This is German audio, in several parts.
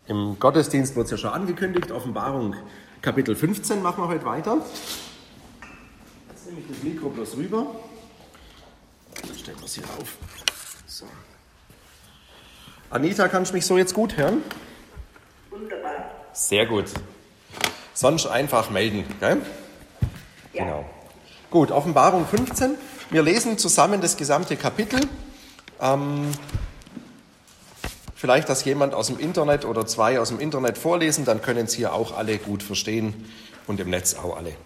Im Gottesdienst wurde es ja schon angekündigt, Offenbarung Kapitel 15 machen wir heute weiter. Jetzt nehme ich das Mikro bloß rüber. Dann stellen wir es hier auf. So. Anita, kannst du mich so jetzt gut hören? Wunderbar. Sehr gut. Sonst einfach melden, gell? Ja. Genau. Gut, Offenbarung 15. Wir lesen zusammen das gesamte Kapitel. Vielleicht, dass jemand aus dem Internet oder zwei aus dem Internet vorlesen, dann können es hier auch alle gut verstehen und im Netz auch alle.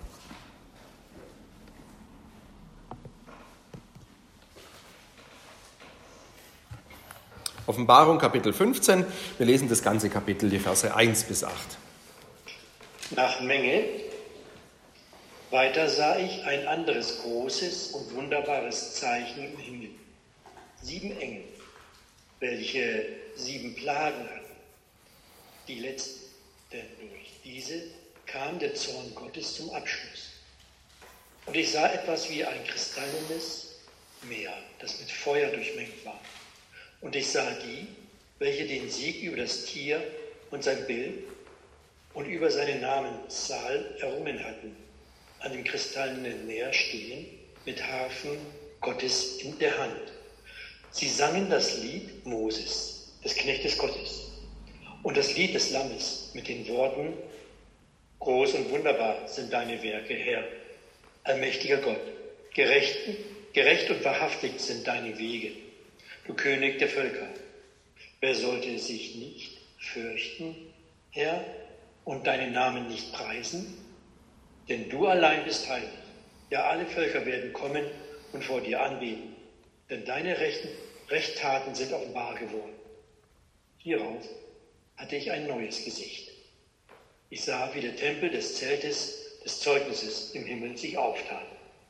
Offenbarung Kapitel 15. Wir lesen das ganze Kapitel, die Verse 1 bis 8. Nach Menge weiter sah ich ein anderes großes und wunderbares Zeichen im Himmel. 7 Engel, welche 7 Plagen hatten. Die letzten, denn durch diese kam der Zorn Gottes zum Abschluss. Und ich sah etwas wie ein kristallenes Meer, das mit Feuer durchmengt war. Und ich sah die, welche den Sieg über das Tier und sein Bild und über seine Namenszahl errungen hatten, an dem kristallenen Meer stehen, mit Harfen Gottes in der Hand. Sie sangen das Lied Moses, des Knechtes Gottes, und das Lied des Lammes mit den Worten: Groß und wunderbar sind deine Werke, Herr, allmächtiger Gott. Gerecht und wahrhaftig sind deine Wege, du König der Völker. Wer sollte sich nicht fürchten, Herr, und deinen Namen nicht preisen? Denn du allein bist heilig. Ja, alle Völker werden kommen und vor dir anbeten. Denn deine Rechttaten sind offenbar geworden. Hierauf hatte ich ein neues Gesicht. Ich sah, wie der Tempel des Zeltes des Zeugnisses im Himmel sich auftat.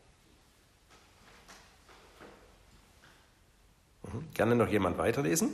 Gerne noch jemand weiterlesen?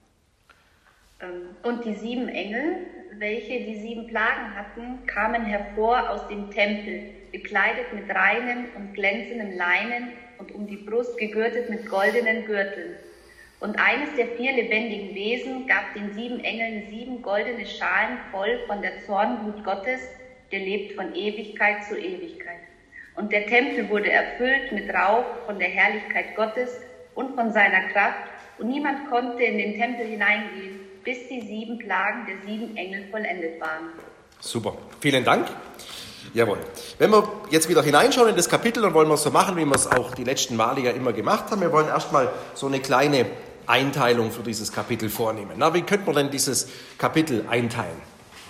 Und die 7 Engel, welche die 7 Plagen hatten, kamen hervor aus dem Tempel, bekleidet mit reinem und glänzendem Leinen und um die Brust gegürtet mit goldenen Gürteln. Und eines der 4 lebendigen Wesen gab den 7 Engeln 7 goldene Schalen voll von der Zornglut Gottes, der lebt von Ewigkeit zu Ewigkeit. Und der Tempel wurde erfüllt mit Rauch von der Herrlichkeit Gottes und von seiner Kraft, und niemand konnte in den Tempel hineingehen, bis die 7 Plagen der 7 Engel vollendet waren. Super, vielen Dank. Jawohl. Wenn wir jetzt wieder hineinschauen in das Kapitel, dann wollen wir es so machen, wie wir es auch die letzten Male ja immer gemacht haben. Wir wollen erstmal so eine kleine Einteilung für dieses Kapitel vornehmen. Na, wie könnte man denn dieses Kapitel einteilen?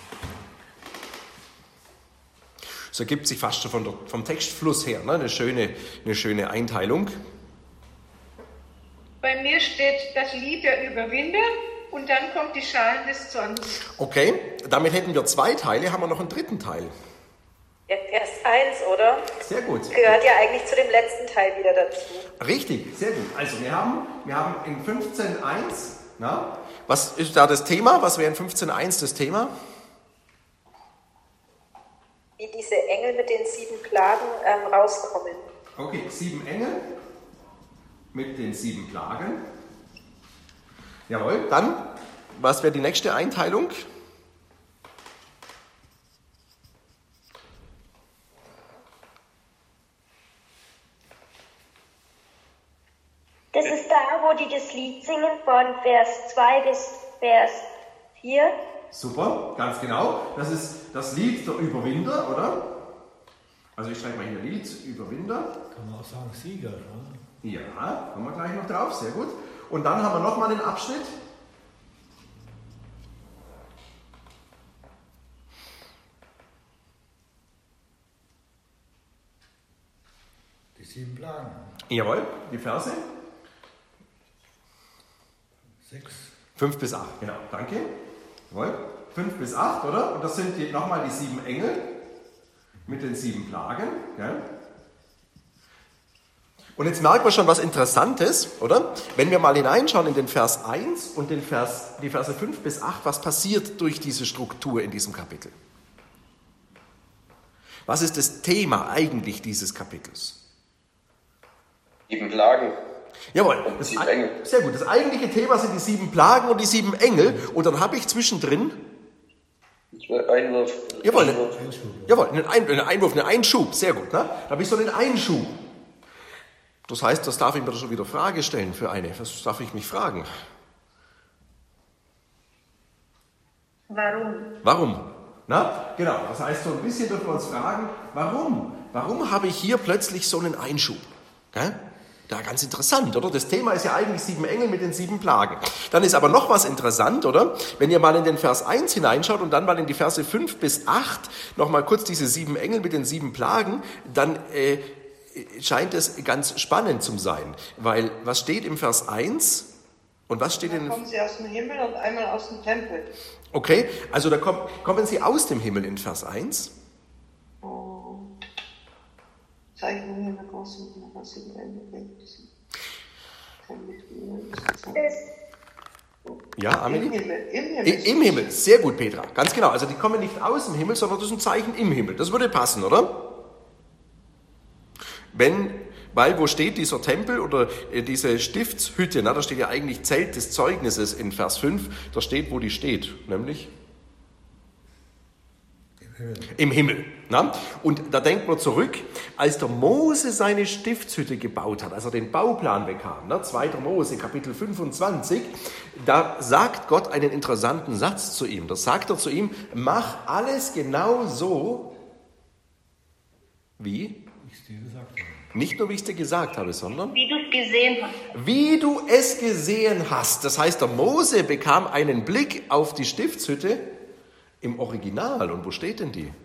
Das ergibt sich fast schon vom Textfluss her, ne? Eine schöne Einteilung. Bei mir steht das Lied der Überwinder und dann kommt die Schalen des Zorns. Okay, damit hätten wir 2 Teile, haben wir noch einen 3. Teil. Ja, Vers 1, oder? Sehr gut. Gehört ja eigentlich zu dem letzten Teil wieder dazu. Richtig, sehr gut. Also wir haben in 15.1, na, was ist da das Thema? Was wäre in 15.1 das Thema? Wie diese Engel mit den 7 Plagen rauskommen. Okay, 7 Engel mit den 7 Plagen. Jawohl, dann, was wäre die nächste Einteilung? Das ist da, wo die das Lied singen von Vers 2 bis Vers 4. Super, ganz genau. Das ist das Lied der Überwinder, oder? Also ich schreibe mal hier Lied, Überwinder. Kann man auch sagen Sieger, ne? Ja, kommen wir gleich noch drauf, sehr gut. Und dann haben wir nochmal einen Abschnitt. Die 7 Plagen. Jawohl, die Verse. 6. 5 bis 8, genau, danke. Jawohl, 5 bis 8, oder? Und das sind nochmal die 7 Engel mit den 7 Plagen. Gell? Und jetzt merken wir schon was Interessantes, oder? Wenn wir mal hineinschauen in den Vers 1 und die Verse 5 bis 8, was passiert durch diese Struktur in diesem Kapitel? Was ist das Thema eigentlich dieses Kapitels? 7 Plagen. Jawohl, Und die 7 Engel. Sehr gut. Das eigentliche Thema sind die 7 Plagen und die 7 Engel. Und dann habe ich zwischendrin Einwurf. Jawohl, einen Einwurf, einen Einschub, sehr gut. Ne? Da habe ich so einen Einschub. Das heißt, das darf ich mir schon wieder Frage stellen für eine. Was darf ich mich fragen? Warum? Na, genau. Das heißt, so ein bisschen dürfen wir uns fragen, warum? Warum habe ich hier plötzlich so einen Einschub? Gell? Ja, ganz interessant, oder? Das Thema ist ja eigentlich 7 Engel mit den 7 Plagen. Dann ist aber noch was interessant, oder? Wenn ihr mal in den Vers 1 hineinschaut und dann mal in die Verse 5 bis 8, nochmal kurz diese 7 Engel mit den 7 Plagen, dann scheint es ganz spannend zu sein. Weil, was steht im Vers 1 und was steht in... Kommen sie aus dem Himmel und einmal aus dem Tempel. Okay, also da kommen sie aus dem Himmel in Vers 1. Zeichen im Himmel groß und was sie Ja, Amelie? Im Himmel. Im Himmel, sehr gut, Petra. Ganz genau. Also die kommen nicht aus dem Himmel, sondern das ist ein Zeichen im Himmel. Das würde passen, oder? Weil wo steht dieser Tempel oder diese Stiftshütte? Na, da steht ja eigentlich Zelt des Zeugnisses in Vers 5. Da steht, wo die steht, nämlich im Himmel. Na? Und da denkt man zurück, als der Mose seine Stiftshütte gebaut hat, als er den Bauplan bekam, 2. Mose, Kapitel 25, da sagt Gott einen interessanten Satz zu ihm. Da sagt er zu ihm, mach alles genau so, wie? Nicht nur, wie ich es dir gesagt habe, sondern Wie du es gesehen hast. Wie du es gesehen hast. Das heißt, der Mose bekam einen Blick auf die Stiftshütte im Original. Und wo steht denn die?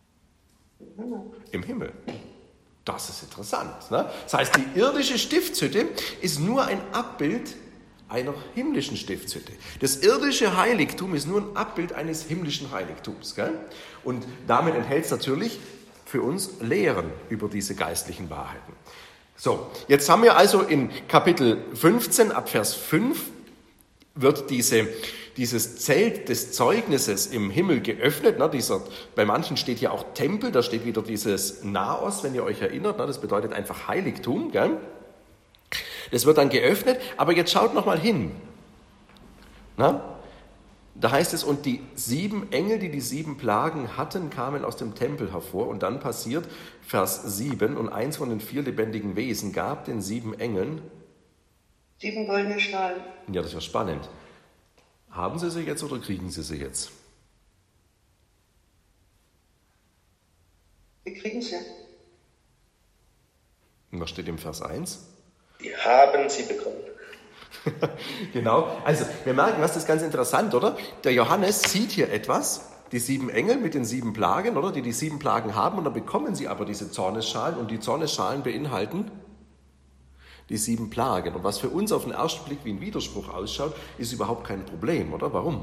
Im Himmel. Das ist interessant. Ne? Das heißt, die irdische Stiftshütte ist nur ein Abbild einer himmlischen Stiftshütte. Das irdische Heiligtum ist nur ein Abbild eines himmlischen Heiligtums. Gell? Und damit enthält es natürlich für uns Lehren über diese geistlichen Wahrheiten. So, jetzt haben wir also in Kapitel 15 ab Vers 5 wird dieses Zelt des Zeugnisses im Himmel geöffnet. Ne, bei manchen steht hier auch Tempel, da steht wieder dieses Naos, wenn ihr euch erinnert. Ne, das bedeutet einfach Heiligtum. Gell? Das wird dann geöffnet, aber jetzt schaut noch mal hin. Na? Da heißt es, und die 7 Engel, die 7 Plagen hatten, kamen aus dem Tempel hervor. Und dann passiert Vers 7, und eins von den 4 lebendigen Wesen gab den 7 Engeln 7 goldene Schalen. Ja, das ist ja spannend. Haben sie sie jetzt oder kriegen sie sie jetzt? Wir kriegen sie. Und was steht im Vers 1? Die haben sie bekommen. Genau, also wir merken, was das ist ganz interessant, oder? Der Johannes sieht hier etwas, die 7 Engel mit den 7 Plagen, oder? Die 7 Plagen haben, und dann bekommen sie aber diese Zornesschalen, und die Zornesschalen beinhalten die 7 Plagen. Und was für uns auf den ersten Blick wie ein Widerspruch ausschaut, ist überhaupt kein Problem, oder? Warum?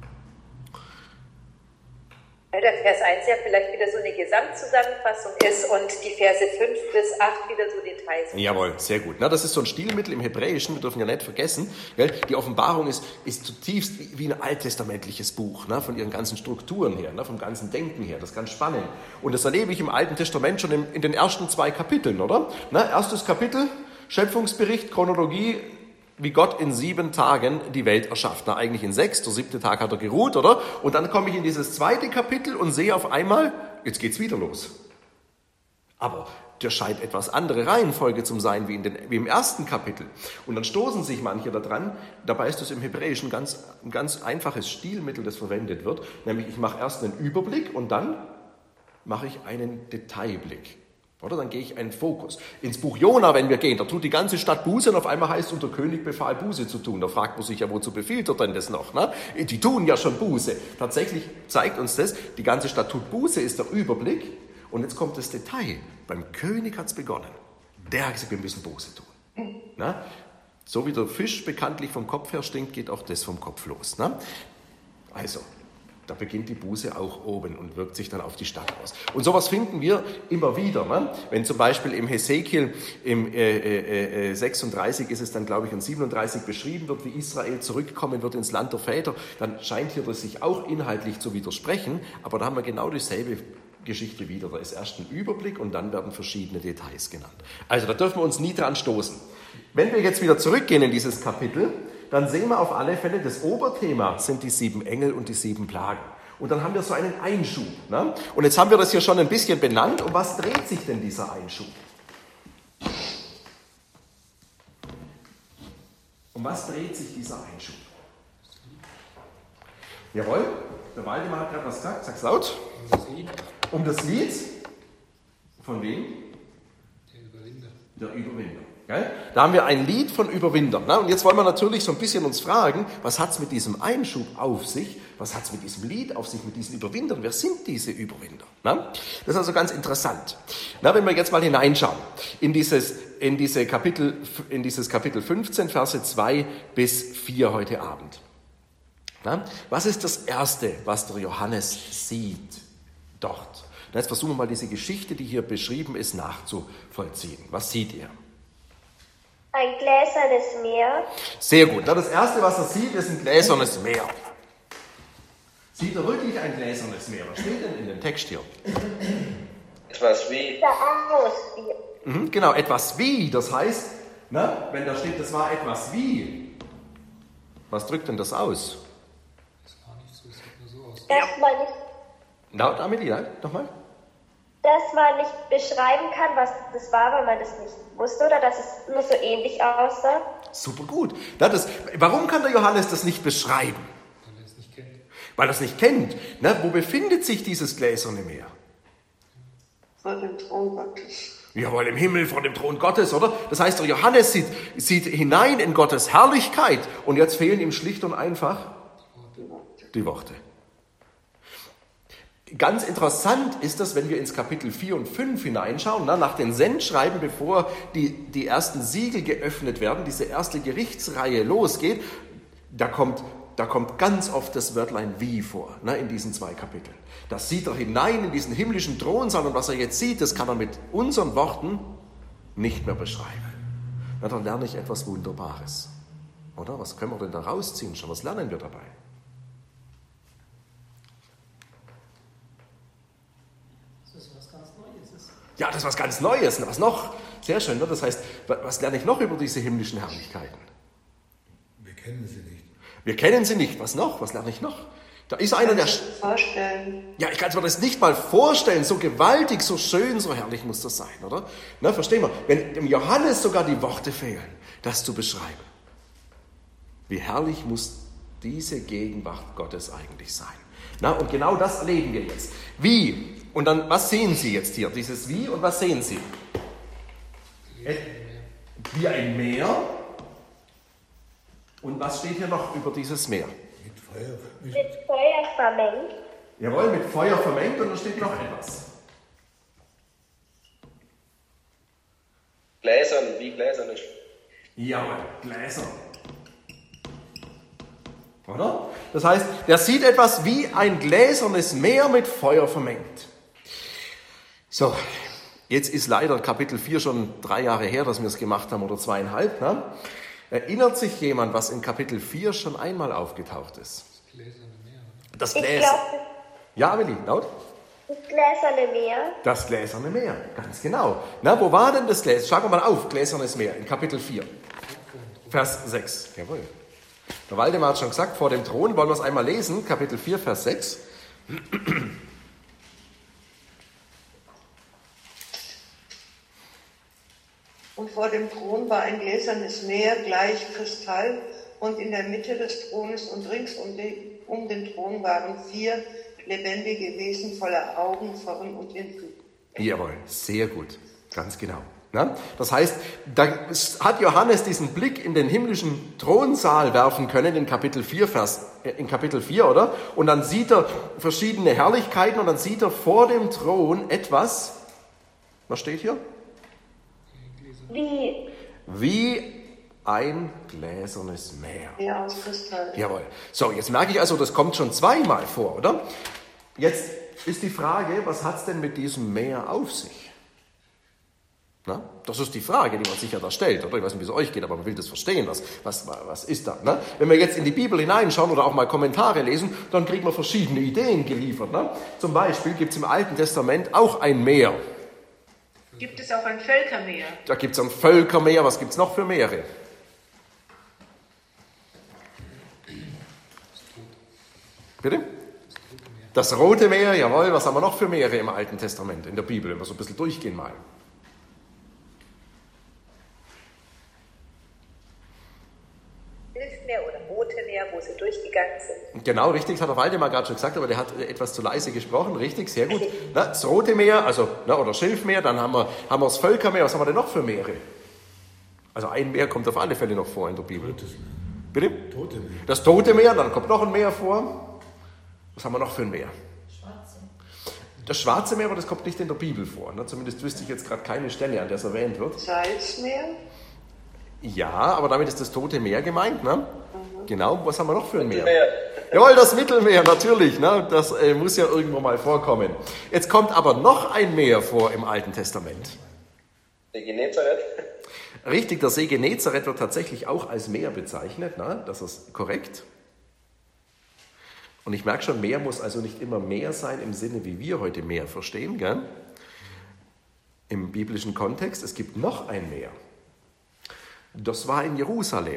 Weil der Vers 1 ja vielleicht wieder so eine Gesamtzusammenfassung ist und die Verse 5 bis 8 wieder so Details. Jawohl, sehr gut. Na, das ist so ein Stilmittel im Hebräischen, wir dürfen ja nicht vergessen. Gell? Die Offenbarung ist zutiefst wie ein alttestamentliches Buch, ne? Von ihren ganzen Strukturen her, ne? Vom ganzen Denken her. Das ist ganz spannend. Und das erlebe ich im Alten Testament schon in den ersten 2 Kapiteln, oder? Na, erstes Kapitel, Schöpfungsbericht, Chronologie, wie Gott in 7 Tagen die Welt erschafft. Na, eigentlich in 6, der 7. Tag hat er geruht, oder? Und dann komme ich in dieses 2. Kapitel und sehe auf einmal, jetzt geht's wieder los. Aber das scheint etwas andere Reihenfolge zu sein wie im 1. Kapitel. Und dann stoßen sich manche daran, dabei ist es im Hebräischen ein ganz einfaches Stilmittel, das verwendet wird. Nämlich, ich mache erst einen Überblick und dann mache ich einen Detailblick. Oder dann gehe ich einen Fokus. Ins Buch Jona, wenn wir gehen, da tut die ganze Stadt Buße und auf einmal heißt es, und der König befahl Buße zu tun. Da fragt man sich ja, wozu befiehlt er denn das noch? Ne? Die tun ja schon Buße. Tatsächlich zeigt uns das, die ganze Stadt tut Buße, ist der Überblick. Und jetzt kommt das Detail. Beim König hat es begonnen. Der hat gesagt, wir müssen Buße tun. Na? So wie der Fisch bekanntlich vom Kopf her stinkt, geht auch das vom Kopf los. Na? Also, da beginnt die Buße auch oben und wirkt sich dann auf die Stadt aus. Und sowas finden wir immer wieder. Ne? Wenn zum Beispiel im Hesekiel im 36 ist es dann, glaube ich, in 37 beschrieben wird, wie Israel zurückkommen wird ins Land der Väter, dann scheint hier das sich auch inhaltlich zu widersprechen, aber da haben wir genau dieselbe Geschichte wieder. Da ist erst ein Überblick und dann werden verschiedene Details genannt. Also da dürfen wir uns nie dran stoßen. Wenn wir jetzt wieder zurückgehen in dieses Kapitel, dann sehen wir auf alle Fälle, das Oberthema sind die 7 Engel und die 7 Plagen. Und dann haben wir so einen Einschub. Ne? Und jetzt haben wir das hier schon ein bisschen benannt. Um was dreht sich denn dieser Einschub? Um was dreht sich dieser Einschub? Jawohl, der Waldemar hat gerade was gesagt. Sag's laut. Um das Lied. Von wem? Der Überwinder. Da haben wir ein Lied von Überwindern. Und jetzt wollen wir natürlich so ein bisschen uns fragen, was hat es mit diesem Einschub auf sich? Was hat es mit diesem Lied auf sich, mit diesen Überwindern? Wer sind diese Überwinder? Das ist also ganz interessant. Wenn wir jetzt mal hineinschauen in dieses Kapitel 15, Verse 2 bis 4 heute Abend. Was ist das Erste, was der Johannes sieht dort? Jetzt versuchen wir mal diese Geschichte, die hier beschrieben ist, nachzuvollziehen. Was sieht er? Ein gläsernes Meer. Sehr gut. Das Erste, was er sieht, ist ein gläsernes Meer. Sieht er wirklich ein gläsernes Meer? Was steht denn in dem Text hier? Etwas wie. Genau, etwas wie. Das heißt, wenn da steht, das war etwas wie. Was drückt denn das aus? Das war nicht so, es sieht nur so aus. Dass man nicht, Laut Amelie, nochmal. dass man nicht beschreiben kann, was das war, weil man das nicht wusste oder dass es nur so ähnlich aussah. Super gut. Warum kann der Johannes das nicht beschreiben? Weil er es nicht kennt. Weil er es nicht kennt. Wo befindet sich dieses gläserne Meer? Vor dem Thron Gottes. Jawohl, im Himmel vor dem Thron Gottes, oder? Das heißt, der Johannes sieht hinein in Gottes Herrlichkeit und jetzt fehlen ihm schlicht und einfach die Worte. Ganz interessant ist das, wenn wir ins Kapitel 4 und 5 hineinschauen, nach den Sendschreiben, bevor die ersten Siegel geöffnet werden, diese erste Gerichtsreihe losgeht, da kommt ganz oft das Wörtlein wie vor, in diesen 2 Kapiteln. Das sieht er hinein in diesen himmlischen Thronsaal und was er jetzt sieht, das kann er mit unseren Worten nicht mehr beschreiben. Dann lerne ich etwas Wunderbares. Oder? Was können wir denn da rausziehen schon? Was lernen wir dabei? Ja, das ist was ganz Neues. Was noch? Sehr schön. Ne? Das heißt, was lerne ich noch über diese himmlischen Herrlichkeiten? Wir kennen sie nicht. Wir kennen sie nicht. Was noch? Was lerne ich noch? Da ist einer, der... Vorstellen. Ja, ich kann es mir das nicht mal vorstellen. So gewaltig, so schön, so herrlich muss das sein, oder? Verstehen wir? Wenn dem Johannes sogar die Worte fehlen, das zu beschreiben. Wie herrlich muss diese Gegenwart Gottes eigentlich sein? Und genau das erleben wir jetzt. Wie? Und dann, was sehen Sie jetzt hier? Dieses Wie und was sehen Sie? Wie ein Meer. Und was steht hier noch über dieses Meer? Mit Feuer vermengt. Jawohl, mit Feuer vermengt und da steht noch etwas. Gläsern, wie gläserne. Jawohl, Gläser. Oder? Das heißt, der sieht etwas wie ein gläsernes Meer mit Feuer vermengt. So, jetzt ist leider Kapitel 4 schon 3 Jahre her, dass wir es gemacht haben, oder 2,5. Erinnert sich jemand, was in Kapitel 4 schon einmal aufgetaucht ist? Das Gläser. Ich glaube, Ja, Amelie, laut? das gläserne Meer. Das gläserne Meer, ganz genau. Wo war denn das Gläser? Schlagen wir mal auf, gläsernes Meer, in Kapitel 4, Vers 6. Jawohl. Der Waldemar hat schon gesagt, vor dem Thron, wollen wir es einmal lesen, Kapitel 4, Vers 6. Und vor dem Thron war ein gläsernes Meer gleich Kristall, und in der Mitte des Thrones und rings um den Thron waren 4 lebendige Wesen voller Augen vorn und hinten. Jawohl, sehr gut, ganz genau. Das heißt, da hat Johannes diesen Blick in den himmlischen Thronsaal werfen können, in Kapitel 4, oder? Und dann sieht er verschiedene Herrlichkeiten und dann sieht er vor dem Thron etwas, was steht hier? Wie ein gläsernes Meer. Ja, aus Kristall. Jawohl. So, jetzt merke ich also, das kommt schon 2-mal vor, oder? Jetzt ist die Frage, was hat es denn mit diesem Meer auf sich? Das ist die Frage, die man sich ja da stellt, oder? Ich weiß nicht, wie es euch geht, aber man will das verstehen, was ist da? Wenn wir jetzt in die Bibel hineinschauen oder auch mal Kommentare lesen, dann kriegen wir verschiedene Ideen geliefert. Zum Beispiel gibt es im Alten Testament auch ein Meer. Gibt es auch ein Völkermeer? Da gibt es ein Völkermeer. Was gibt es noch für Meere? Bitte? Das Rote Meer, jawohl, was haben wir noch für Meere im Alten Testament, in der Bibel, wenn wir so ein bisschen durchgehen mal? Schilfmeer oder Rote Meer, wo sie durchgegangen sind. Genau, richtig, das hat der Waldemar gerade schon gesagt, aber der hat etwas zu leise gesprochen, richtig, sehr gut. Na, das Rote Meer, also, oder Schilfmeer, dann haben wir das Völkermeer, was haben wir denn noch für Meere? Also ein Meer kommt auf alle Fälle noch vor in der Bibel. Bitte? Tote Meer. Das Tote Meer, dann kommt noch ein Meer vor. Was haben wir noch für ein Meer? Das Schwarze Meer, aber das kommt nicht in der Bibel vor. Ne? Zumindest wüsste ich jetzt gerade keine Stelle, an der es erwähnt wird. Salzmeer? Ja, aber damit ist das Tote Meer gemeint. Ne? Genau, was haben wir noch für ein Meer? Mittelmeer. Jawohl, das Mittelmeer, natürlich. Ne? Das muss ja irgendwo mal vorkommen. Jetzt kommt aber noch ein Meer vor im Alten Testament. Der Genezareth. Richtig, der See Genezareth wird tatsächlich auch als Meer bezeichnet. Ne? Das ist korrekt. Und ich merke schon, Meer muss also nicht immer Meer sein im Sinne, wie wir heute Meer verstehen. Gell? Im biblischen Kontext, es gibt noch ein Meer. Das war in Jerusalem.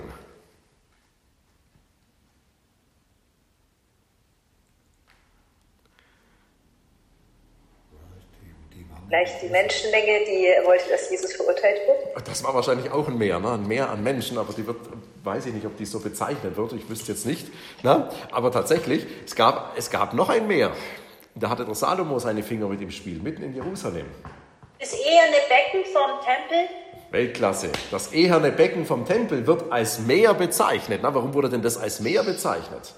Vielleicht die Menschenmenge, die wollte, dass Jesus verurteilt wird. Das war wahrscheinlich auch ein Meer, ne? Ein Meer an Menschen, aber die wird, weiß ich nicht, ob die so bezeichnet wird, ich wüsste jetzt nicht. Ne? Aber tatsächlich, es gab noch ein Meer. Da hatte der Salomo seine Finger mit im Spiel, mitten in Jerusalem. Das eherne Becken vom Tempel. Weltklasse. Das eherne Becken vom Tempel wird als Meer bezeichnet. Na, warum wurde denn das als Meer bezeichnet?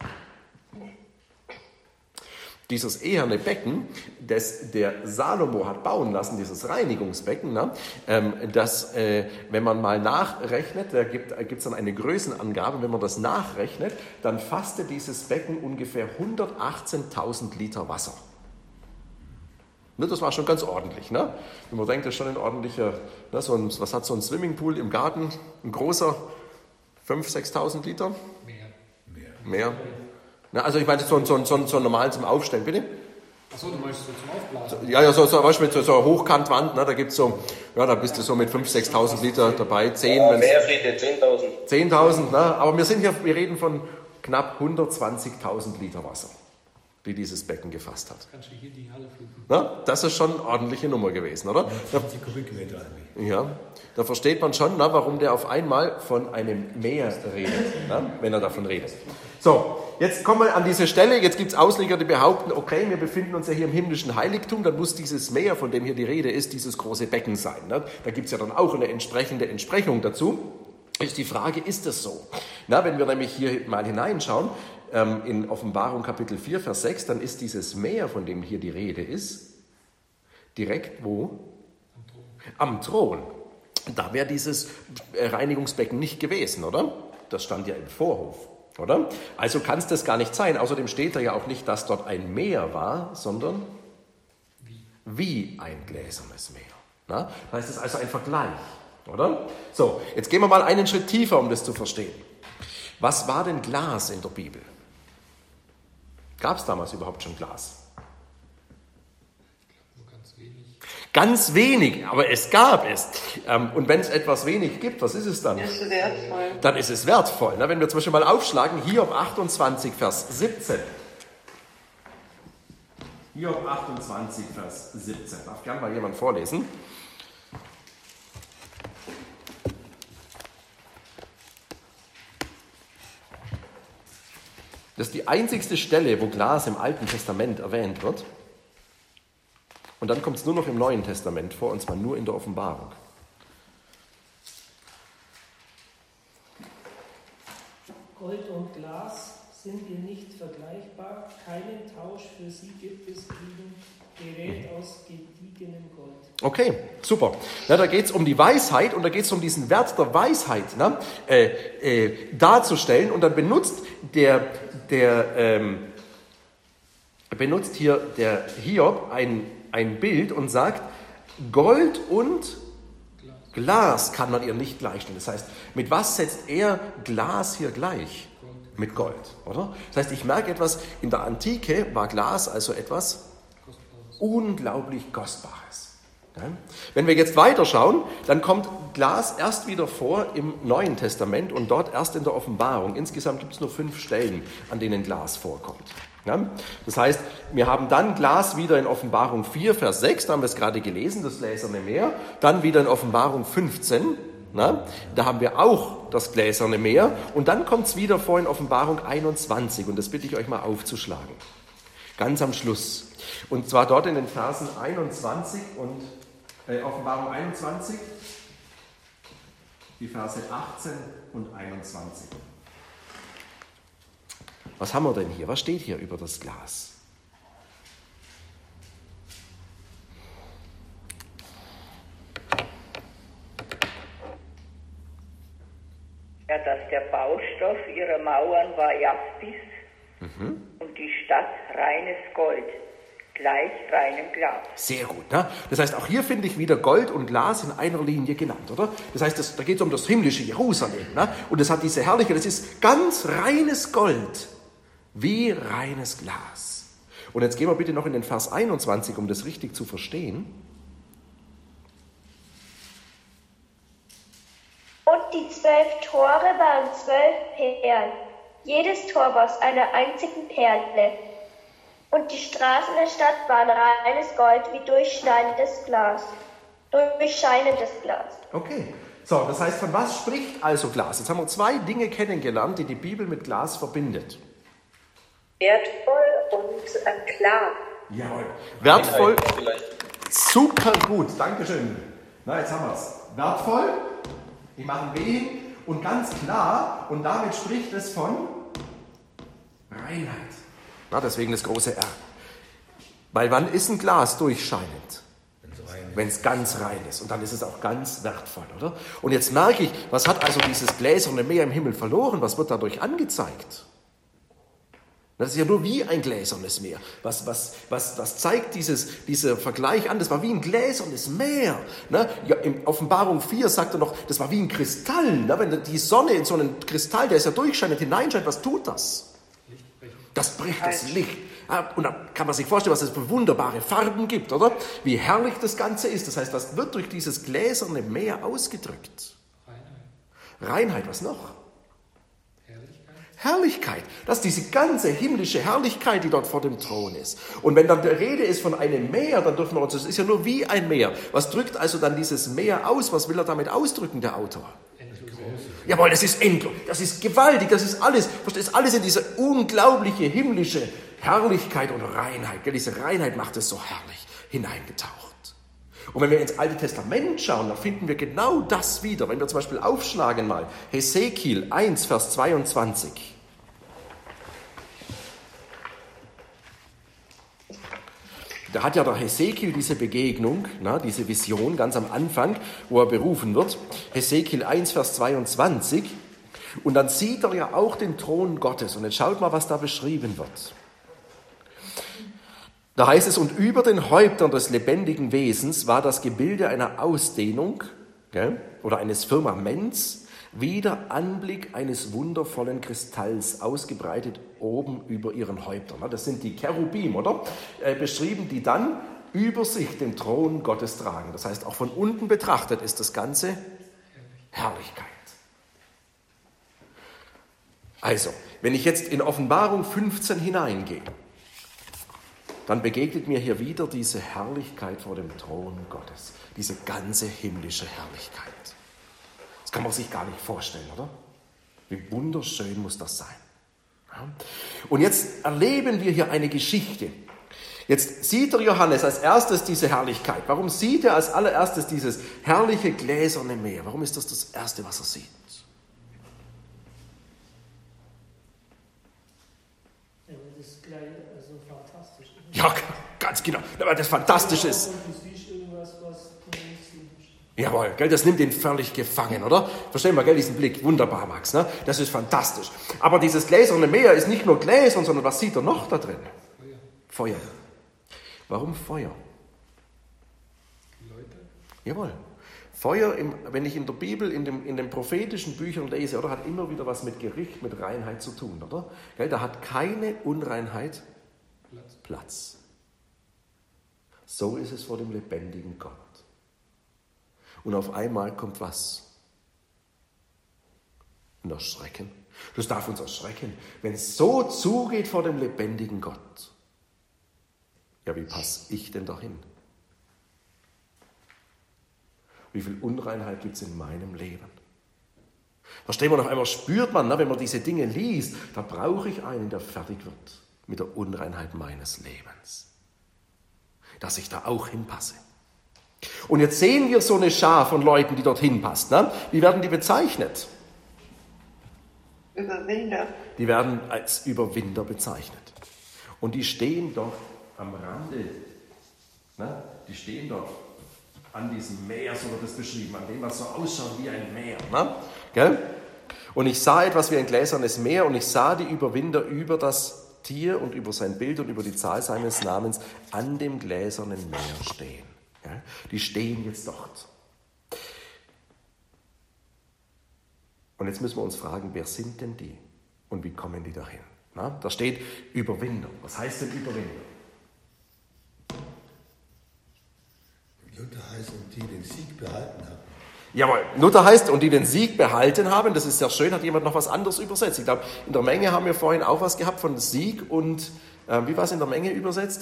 Dieses eherne Becken, das der Salomo hat bauen lassen, dieses Reinigungsbecken, ne, das, wenn man mal nachrechnet, da gibt es dann eine Größenangabe, wenn man das nachrechnet, dann fasste dieses Becken ungefähr 118.000 Liter Wasser. Ne, das war schon ganz ordentlich. Ne? Wenn man denkt, das ist schon ein ordentlicher, ne, was hat so ein Swimmingpool im Garten? Ein großer, 5.000, 6.000 Liter? Mehr. Na, also ich meine, so normal zum Aufstellen, bitte? Achso, du meinst so zum Aufblasen? Ja, mit so einer Hochkantwand, ne, da gibt's so, ja, da bist du so mit 5.000, 6.000 Liter dabei, 10. Ja, mehr Friede, 10.000. 10.000, ne, aber wir reden von knapp 120.000 Liter Wasser, die dieses Becken gefasst hat. Kannst du hier die Halle fluten? Na, das ist schon eine ordentliche Nummer gewesen, oder? 20 Kubikmeter eigentlich. Ja, da versteht man schon, na, warum der auf einmal von einem Meer redet, na, wenn er davon redet. So, jetzt kommen wir an diese Stelle, jetzt gibt es Ausleger, die behaupten, okay, wir befinden uns ja hier im himmlischen Heiligtum, dann muss dieses Meer, von dem hier die Rede ist, dieses große Becken sein. Ne? Da gibt es ja dann auch eine entsprechende Entsprechung dazu. Ist die Frage, ist das so? Na, wenn wir nämlich hier mal hineinschauen, in Offenbarung Kapitel 4, Vers 6, dann ist dieses Meer, von dem hier die Rede ist, direkt wo? Am Thron. Da wäre dieses Reinigungsbecken nicht gewesen, oder? Das stand ja im Vorhof, oder? Also kann es das gar nicht sein. Außerdem steht da ja auch nicht, dass dort ein Meer war, sondern wie ein gläsernes Meer. Na? Da heißt es also ein Vergleich, oder? So, jetzt gehen wir mal einen Schritt tiefer, um das zu verstehen. Was war denn Glas in der Bibel? Gab es damals überhaupt schon Glas? Nur ganz wenig. Ganz wenig, aber es gab es. Und wenn es etwas wenig gibt, was ist es dann? Das ist wertvoll. Dann ist es wertvoll. Na, wenn wir zum Beispiel mal aufschlagen, Hiob 28, Vers 17. Hiob 28, Vers 17. Darf gern mal jemand vorlesen? Das ist die einzigste Stelle, wo Glas im Alten Testament erwähnt wird. Und dann kommt es nur noch im Neuen Testament vor, und zwar nur in der Offenbarung. Gold und Glas sind ihr nicht vergleichbar. Keinen Tausch für sie gibt es gegen Gerät aus gediegenem Gold. Okay, super. Na, da geht es um die Weisheit und da geht es um diesen Wert der Weisheit darzustellen. Und dann benutzt benutzt hier der Hiob ein Bild und sagt, Gold und Glas kann man ihr nicht gleichstellen. Das heißt, mit was setzt er Glas hier gleich? Mit Gold, oder? Das heißt, ich merke etwas, in der Antike war Glas also etwas unglaublich Kostbares. Ja? Wenn wir jetzt weiterschauen, dann kommt Glas erst wieder vor im Neuen Testament und dort erst in der Offenbarung. Insgesamt gibt es nur 5 Stellen, an denen Glas vorkommt. Ja? Das heißt, wir haben dann Glas wieder in Offenbarung 4, Vers 6, da haben wir es gerade gelesen, das gläserne Meer. Dann wieder in Offenbarung 15, na? Da haben wir auch das gläserne Meer. Und dann kommt es wieder vor in Offenbarung 21 und das bitte ich euch mal aufzuschlagen. Ganz am Schluss. Und zwar dort in den Versen 21 und Offenbarung 21, die Verse 18 und 21. Was haben wir denn hier? Was steht hier über das Glas? Ja, dass der Baustoff ihrer Mauern war Jaspis und die Stadt reines Gold, gleich reinem Glas. Sehr gut, ne? Das heißt, auch hier finde ich wieder Gold und Glas in einer Linie genannt, oder? Das heißt, da geht es um das himmlische Jerusalem, ne? Und es hat diese Herrlichkeit, das ist ganz reines Gold, wie reines Glas. Und jetzt gehen wir bitte noch in den Vers 21, um das richtig zu verstehen. Und die 12 Tore waren 12 Perlen. Jedes Tor war aus einer einzigen Perle. Und die Straßen der Stadt waren reines Gold wie durchscheinendes Glas. Durchscheinendes Glas. Okay, so, das heißt, von was spricht also Glas? Jetzt haben wir 2 Dinge kennengelernt, die die Bibel mit Glas verbindet. Wertvoll und klar. Jawohl. Wertvoll, super gut, Dankeschön. Na, jetzt haben wir es. Wertvoll, ich mache ein W hin und ganz klar, und damit spricht es von Reinheit. Na, deswegen das große R. Weil wann ist ein Glas durchscheinend? Wenn es ganz rein ist. Und dann ist es auch ganz wertvoll, oder? Und jetzt merke ich, was hat also dieses gläserne Meer im Himmel verloren? Was wird dadurch angezeigt? Das ist ja nur wie ein gläsernes Meer. Was zeigt dieser Vergleich an? Das war wie ein gläsernes Meer. Ne? Ja, in Offenbarung 4 sagt er noch, das war wie ein Kristall. Ne? Wenn die Sonne in so einen Kristall, der ist ja durchscheinend, hineinscheint, was tut das? Das bricht das Licht. Ja, und dann kann man sich vorstellen, was es für wunderbare Farben gibt, oder? Wie herrlich das Ganze ist. Das heißt, was wird durch dieses gläserne Meer ausgedrückt? Reinheit, was noch? Herrlichkeit. Das ist diese ganze himmlische Herrlichkeit, die dort vor dem Thron ist. Und wenn dann die Rede ist von einem Meer, dann dürfen wir uns, das ist ja nur wie ein Meer. Was drückt also dann dieses Meer aus? Was will er damit ausdrücken, der Autor? Jawohl, das ist endlos, das ist gewaltig, das ist alles, verstehst, alles in diese unglaubliche himmlische Herrlichkeit und Reinheit. Gell? Diese Reinheit macht es so herrlich hineingetaucht. Und wenn wir ins Alte Testament schauen, dann finden wir genau das wieder. Wenn wir zum Beispiel aufschlagen mal, Hesekiel 1, Vers 22. Da hat ja der Hesekiel diese Begegnung, diese Vision ganz am Anfang, wo er berufen wird. Hesekiel 1, Vers 22. Und dann sieht er ja auch den Thron Gottes. Und jetzt schaut mal, was da beschrieben wird. Da heißt es, und über den Häuptern des lebendigen Wesens war das Gebilde einer Ausdehnung, gell, oder eines Firmaments, wie der Anblick eines wundervollen Kristalls, ausgebreitet oben über ihren Häuptern. Das sind die Cherubim, oder? Beschrieben, die dann über sich den Thron Gottes tragen. Das heißt, auch von unten betrachtet ist das Ganze Herrlichkeit. Also, wenn ich jetzt in Offenbarung 15 hineingehe, dann begegnet mir hier wieder diese Herrlichkeit vor dem Thron Gottes. Diese ganze himmlische Herrlichkeit. Das kann man sich gar nicht vorstellen, oder? Wie wunderschön muss das sein. Ja? Und jetzt erleben wir hier eine Geschichte. Jetzt sieht der Johannes als erstes diese Herrlichkeit. Warum sieht er als allererstes dieses herrliche gläserne Meer? Warum ist das das Erste, was er sieht? Ja, weil das gleich also fantastisch ist. Ja, ganz genau. Aber das Fantastische ist. Jawohl, gell, das nimmt ihn völlig gefangen, oder? Verstehen wir, gell, diesen Blick. Wunderbar, Max, ne? Das ist fantastisch. Aber dieses gläserne Meer ist nicht nur gläsern, sondern was sieht er noch da drin? Feuer. Warum Feuer? Leute. Jawohl. Feuer, wenn ich in der Bibel, in den prophetischen Büchern lese, oder, hat immer wieder was mit Gericht, mit Reinheit zu tun, oder? Gell, da hat keine Unreinheit Platz. So ist es vor dem lebendigen Gott. Und auf einmal kommt was? Ein Erschrecken. Das darf uns erschrecken, wenn es so zugeht vor dem lebendigen Gott. Ja, wie passe ich denn dahin? Wie viel Unreinheit gibt es in meinem Leben? Verstehen wir, auf einmal spürt man, wenn man diese Dinge liest, da brauche ich einen, der fertig wird mit der Unreinheit meines Lebens. Dass ich da auch hinpasse. Und jetzt sehen wir so eine Schar von Leuten, die dorthin passt. Wie werden die bezeichnet? Überwinder. Die werden als Überwinder bezeichnet. Und die stehen dort am Rande. Die stehen dort an diesem Meer, so wird es beschrieben, an dem, was so ausschaut wie ein Meer. Gell? Und ich sah etwas wie ein gläsernes Meer und ich sah die Überwinder über das Tier und über sein Bild und über die Zahl seines Namens an dem gläsernen Meer stehen. Gell? Die stehen jetzt dort. Und jetzt müssen wir uns fragen, wer sind denn die und wie kommen die dahin? Da steht Überwinder. Was heißt denn Überwinder? Luther heißt, und die den Sieg behalten haben. Jawohl, Luther heißt, und die den Sieg behalten haben. Das ist sehr schön, hat jemand noch was anderes übersetzt. Ich glaube, in der Menge haben wir vorhin auch was gehabt von Sieg und, wie war es in der Menge übersetzt?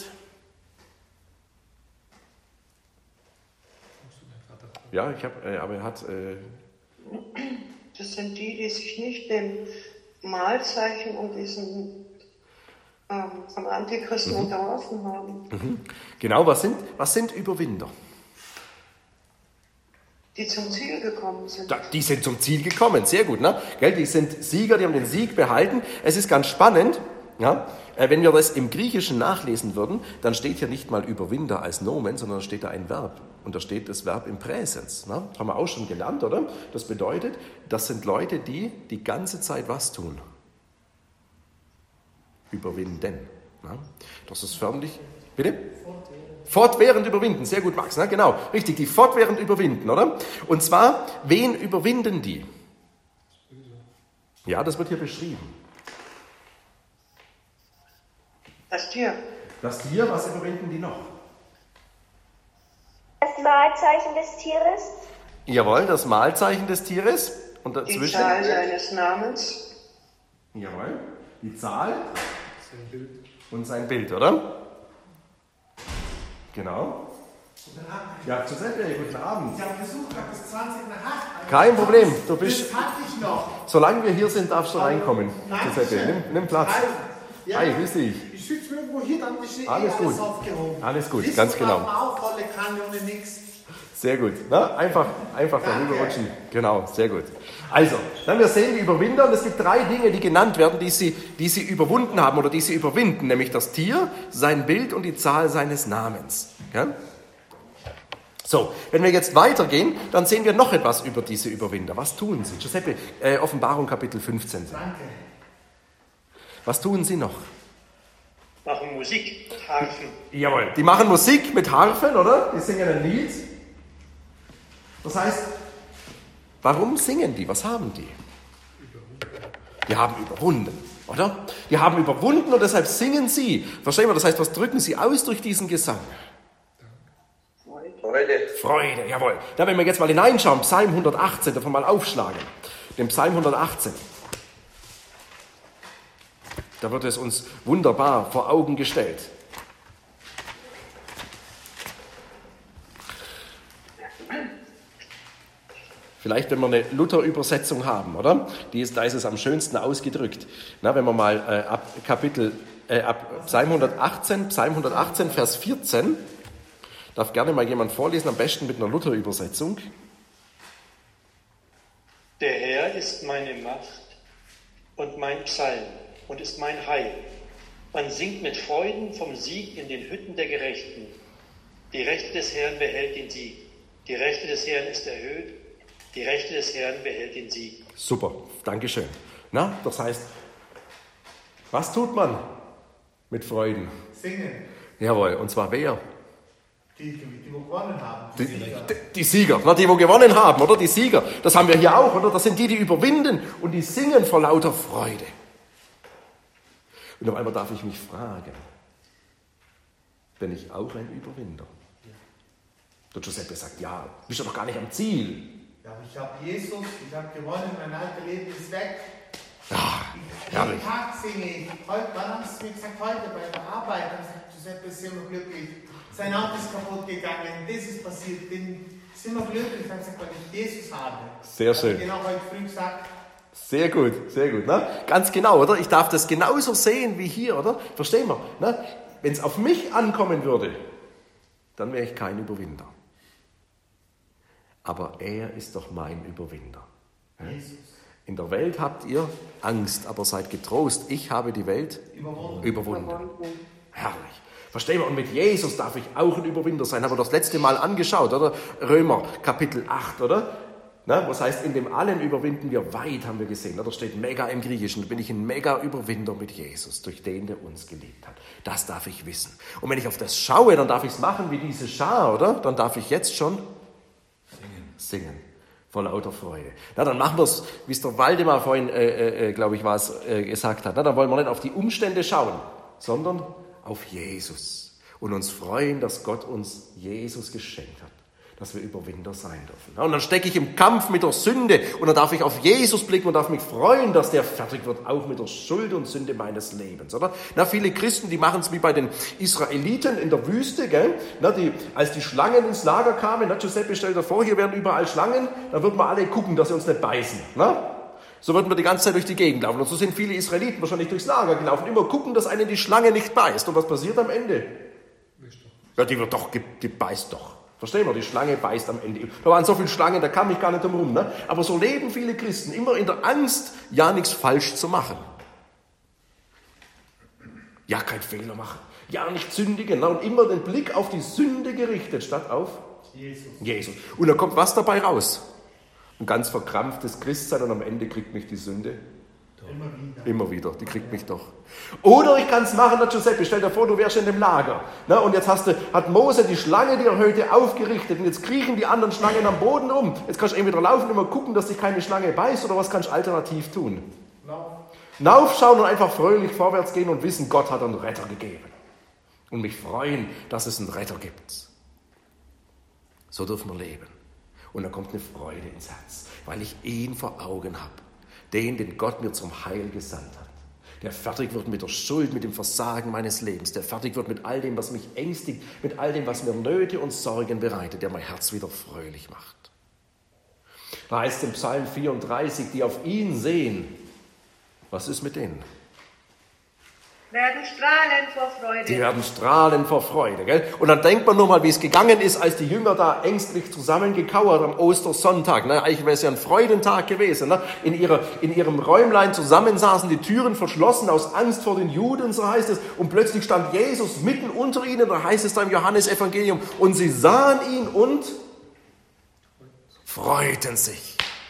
Ja, aber er hat... Das sind die sich nicht dem Mahlzeichen und diesen vom Antichristen unterworfen haben. Genau, was sind Überwinder? Die zum Ziel gekommen sind. Die sind zum Ziel gekommen, sehr gut. Die sind Sieger, die haben den Sieg behalten. Es ist ganz spannend, wenn wir das im Griechischen nachlesen würden, dann steht hier nicht mal Überwinder als Nomen, sondern da steht da ein Verb. Und da steht das Verb im Präsens. Haben wir auch schon gelernt, oder? Das bedeutet, das sind Leute, die die ganze Zeit was tun? Überwinden. Das ist förmlich... Bitte? Fortwährend überwinden, sehr gut, Max, genau, richtig, die fortwährend überwinden, oder? Und zwar, wen überwinden die? Ja, das wird hier beschrieben. Das Tier. Das Tier, was überwinden die noch? Das Mahlzeichen des Tieres. Jawohl, das Mahlzeichen des Tieres. Und dazwischen? Die Zahl seines Namens. Jawohl, die Zahl. Sein Bild. Und sein Bild, oder? Genau. Ja, Giuseppe, guten Abend. Ich habe Besuch gehabt bis 20 nach 8. Kein Problem, du bist... Das hatte ich noch. Solange wir hier sind, darfst du reinkommen. Giuseppe, nimm Platz. Ja, Hi, grüß dich. Ich sitze irgendwo hier, dann ist alles gut. aufgehoben. Alles gut, Wissen ganz genau. auch volle Kanne ohne nichts. Sehr gut. Einfach darüber rutschen. Genau, sehr gut. Also, dann wir sehen die Überwinder und es gibt 3 Dinge, die genannt werden, die sie überwunden haben oder die sie überwinden, nämlich das Tier, sein Bild und die Zahl seines Namens. Ja? So, wenn wir jetzt weitergehen, dann sehen wir noch etwas über diese Überwinder. Was tun sie? Giuseppe, Offenbarung Kapitel 15. Danke. Was tun sie noch? Machen Musik, Harfen. Jawohl, die machen Musik mit Harfen, oder? Die singen ein Lied. Das heißt, warum singen die? Was haben die? Die haben überwunden, oder? Die haben überwunden und deshalb singen sie. Verstehen wir? Das heißt, was drücken sie aus durch diesen Gesang? Freude, jawohl. Da, wenn wir jetzt mal hineinschauen, Psalm 118, davon mal aufschlagen. Den Psalm 118. Da wird es uns wunderbar vor Augen gestellt. Vielleicht, wenn wir eine Luther-Übersetzung haben, oder? Da ist es am schönsten ausgedrückt. Wenn wir mal ab Psalm 118, Vers 14, darf gerne mal jemand vorlesen, am besten mit einer Luther-Übersetzung. Der Herr ist meine Macht und mein Psalm und ist mein Heil. Man singt mit Freuden vom Sieg in den Hütten der Gerechten. Die Rechte des Herrn behält den Sieg. Die Rechte des Herrn ist erhöht. Die Rechte des Herrn behält den Sieg. Super, Dankeschön. Das heißt, was tut man mit Freuden? Singen. Jawohl, und zwar wer? Die gewonnen haben. Die Sieger, die wo gewonnen haben, oder? Die Sieger. Das haben wir hier auch, oder? Das sind die überwinden und die singen vor lauter Freude. Und auf einmal darf ich mich fragen, bin ich auch ein Überwinder? Der Giuseppe sagt, ja, bist du doch gar nicht am Ziel. Ja, aber ich habe Jesus, ich habe gewonnen, mein altes Leben ist weg. Herrlich. Jeden Tag singe ich. Heute, wann haben Sie mir gesagt? Heute bei der Arbeit. Dann sagt Giuseppe, sind wir glücklich. Sein Auto ist kaputt gegangen, das ist passiert. Sind wir glücklich, dann sagt, weil ich Jesus habe. Sehr schön. Genau heute früh gesagt. Sehr gut. Ne? Ganz genau, oder? Ich darf das genauso sehen wie hier, oder? Verstehen wir? Ne? Wenn es auf mich ankommen würde, dann wäre ich kein Überwinder. Aber er ist doch mein Überwinder. Jesus. In der Welt habt ihr Angst, aber seid getrost. Ich habe die Welt überwunden. Herrlich. Verstehen wir? Und mit Jesus darf ich auch ein Überwinder sein. Haben wir das letzte Mal angeschaut, oder? Römer, Kapitel 8, oder? Na, was heißt, in dem Allen überwinden wir weit, haben wir gesehen. Da steht mega im Griechischen. Da bin ich ein mega Überwinder mit Jesus, durch den, der uns geliebt hat. Das darf ich wissen. Und wenn ich auf das schaue, dann darf ich es machen wie diese Schar, oder? Dann darf ich jetzt schon singen. Vor lauter Freude. Na, dann machen wir es, wie es der Waldemar vorhin, glaube ich, gesagt hat. Na, dann wollen wir nicht auf die Umstände schauen, sondern auf Jesus. Und uns freuen, dass Gott uns Jesus geschenkt hat. Dass wir Überwinder sein dürfen. Ja, und dann stecke ich im Kampf mit der Sünde und dann darf ich auf Jesus blicken und darf mich freuen, dass der fertig wird, auch mit der Schuld und Sünde meines Lebens, oder? Na, viele Christen, die machen es wie bei den Israeliten in der Wüste, gell? Na, als die Schlangen ins Lager kamen, na, Giuseppe, stell dir vor, hier wären überall Schlangen, dann würden wir alle gucken, dass sie uns nicht beißen, na? So würden wir die ganze Zeit durch die Gegend laufen. Und so sind viele Israeliten wahrscheinlich durchs Lager gelaufen, immer gucken, dass einen die Schlange nicht beißt. Und was passiert am Ende? Ja, die beißt doch. Verstehen wir, die Schlange beißt am Ende. Da waren so viele Schlangen, da kam ich gar nicht drum rum. Ne? Aber so leben viele Christen, immer in der Angst, ja nichts falsch zu machen. Ja, kein Fehler machen. Ja, nicht sündigen. Ne? Und immer den Blick auf die Sünde gerichtet, statt auf Jesus. Und dann kommt was dabei raus? Ein ganz verkrampftes Christsein und am Ende kriegt mich die Sünde. Immer wieder, die kriegt mich doch. Oder ich kann es machen, der Giuseppe, stell dir vor, du wärst in dem Lager. Ne, und jetzt hat Mose die Schlange, die erhöhte, aufgerichtet. Und jetzt kriechen die anderen Schlangen am Boden rum. Jetzt kannst du entweder laufen und immer gucken, dass dich keine Schlange beißt, oder was kannst du alternativ tun? Laufschauen und einfach fröhlich vorwärts gehen und wissen, Gott hat einen Retter gegeben. Und mich freuen, dass es einen Retter gibt. So dürfen wir leben. Und dann kommt eine Freude ins Herz, weil ich ihn vor Augen habe. Den Gott mir zum Heil gesandt hat. Der fertig wird mit der Schuld, mit dem Versagen meines Lebens. Der fertig wird mit all dem, was mich ängstigt, mit all dem, was mir Nöte und Sorgen bereitet, der mein Herz wieder fröhlich macht. Da heißt es im Psalm 34, die auf ihn sehen, was ist mit denen? Werden strahlen vor Freude. Die werden strahlen vor Freude. Gell? Und dann denkt man nur mal, wie es gegangen ist, als die Jünger da ängstlich zusammengekauert am Ostersonntag. Ne? Eigentlich wäre es ja ein Freudentag gewesen. Ne? In ihrem Räumlein zusammensaßen, die Türen verschlossen aus Angst vor den Juden, so heißt es. Und plötzlich stand Jesus mitten unter ihnen, da heißt es da im Johannesevangelium. Und sie sahen ihn und freuten sich.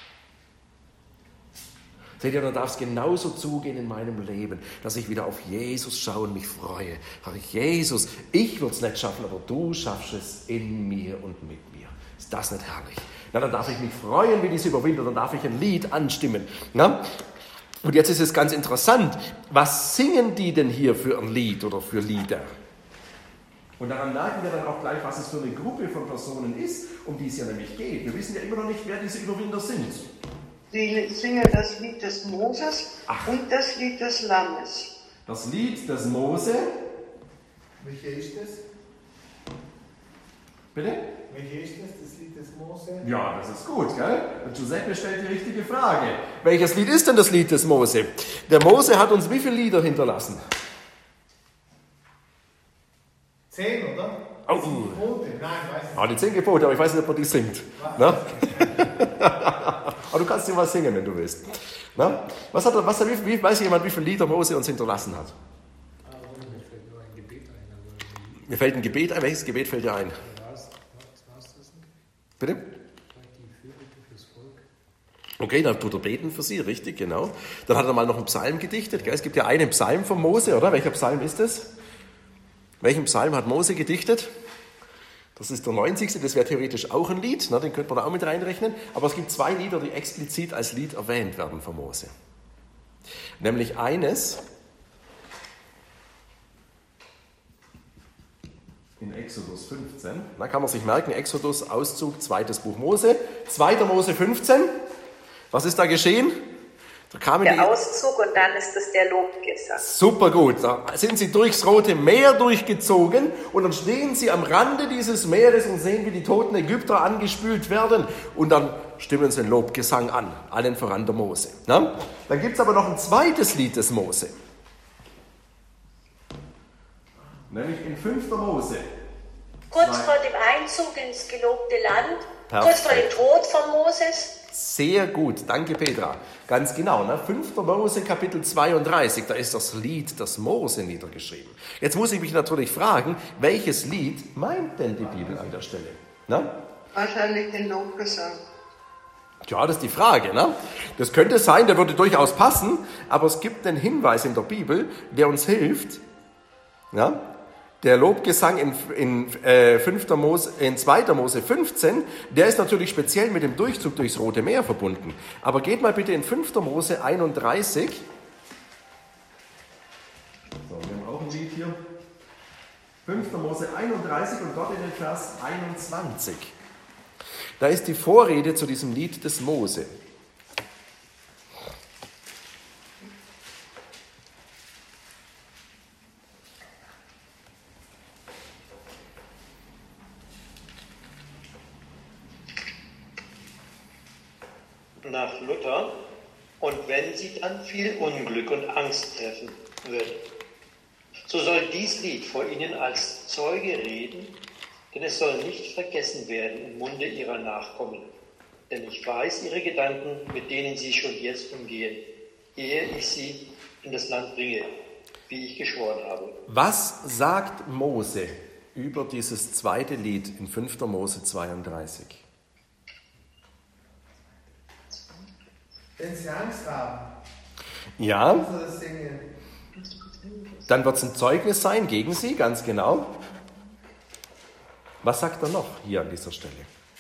Seht ihr, da darf es genauso zugehen in meinem Leben, dass ich wieder auf Jesus schaue und mich freue. Sag ich, Jesus, ich würde es nicht schaffen, aber du schaffst es in mir und mit mir. Ist das nicht herrlich? Na, dann darf ich mich freuen wie diese Überwinder, dann darf ich ein Lied anstimmen. Na? Und jetzt ist es ganz interessant, was singen die denn hier für ein Lied oder für Lieder? Und daran merken wir dann auch gleich, was es für eine Gruppe von Personen ist, um die es ja nämlich geht. Wir wissen ja immer noch nicht, wer diese Überwinder sind. Sie singen das Lied des Moses und das Lied des Lammes. Das Lied des Mose. Welches ist das? Bitte? Welches ist das Lied des Mose? Ja, das ist gut, gell? Und Giuseppe stellt die richtige Frage. Welches Lied ist denn das Lied des Mose? Der Mose hat uns wie viele Lieder hinterlassen? 10, oder? Oh. 10 Gebote? Nein, weiß nicht. Die 10 Gebote, aber ich weiß nicht, ob man die singt. Na? Aber du kannst dir was singen, wenn du willst. Na? Wie weiß jemand, wie viele Lieder Mose uns hinterlassen hat? Mir fällt ein Gebet ein. Welches Gebet fällt dir ein? Bitte? Okay, dann tut er beten für sie, richtig, genau. Dann hat er mal noch einen Psalm gedichtet. Gell? Es gibt ja einen Psalm von Mose, oder? Welcher Psalm ist es? Welchen Psalm hat Mose gedichtet? Das ist der 90. Das wäre theoretisch auch ein Lied, ne? Den könnte man da auch mit reinrechnen. Aber es gibt 2 Lieder, die explizit als Lied erwähnt werden von Mose. Nämlich eines, In Exodus 15. Da kann man sich merken, Exodus, Auszug, 2. Buch Mose. 2. Mose 15. Was ist da geschehen? Da kamen der Auszug und dann ist es der Lobgesang. Super gut. Da sind sie durchs Rote Meer durchgezogen und dann stehen sie am Rande dieses Meeres und sehen, wie die toten Ägypter angespült werden und dann stimmen sie den Lobgesang an, allen voran der Mose. Na? Dann gibt es aber noch ein zweites Lied des Mose. Nämlich in 5. Mose. Kurz vor dem Einzug ins gelobte Land, Perfekt. kurz vor dem Tod von Moses. Sehr gut, danke Petra. Ganz genau, ne? 5. Mose Kapitel 32, da ist das Lied, das Mose niedergeschrieben. Jetzt muss ich mich natürlich fragen, welches Lied meint denn die Bibel an der Stelle? Ne? Wahrscheinlich den Lobgesang. Ja, das ist die Frage. Ne? Das könnte sein, der würde durchaus passen, aber es gibt einen Hinweis in der Bibel, der uns hilft. Ja? Der Lobgesang in 2. Mose 15, der ist natürlich speziell mit dem Durchzug durchs Rote Meer verbunden. Aber geht mal bitte in 5. Mose 31. So, wir haben auch ein Lied hier. 5. Mose 31 und dort in den Vers 21. Da ist die Vorrede zu diesem Lied des Mose. Nach Luther, und wenn sie dann viel Unglück und Angst treffen wird, so soll dies Lied vor ihnen als Zeuge reden, denn es soll nicht vergessen werden im Munde ihrer Nachkommen. Denn ich weiß ihre Gedanken, mit denen sie schon jetzt umgehen, ehe ich sie in das Land bringe, wie ich geschworen habe. Was sagt Mose über dieses zweite Lied in 5. Mose 32? Wenn sie Angst haben. Ja. Also das singen. Dann wird es ein Zeugnis sein gegen sie, ganz genau. Was sagt er noch hier an dieser Stelle?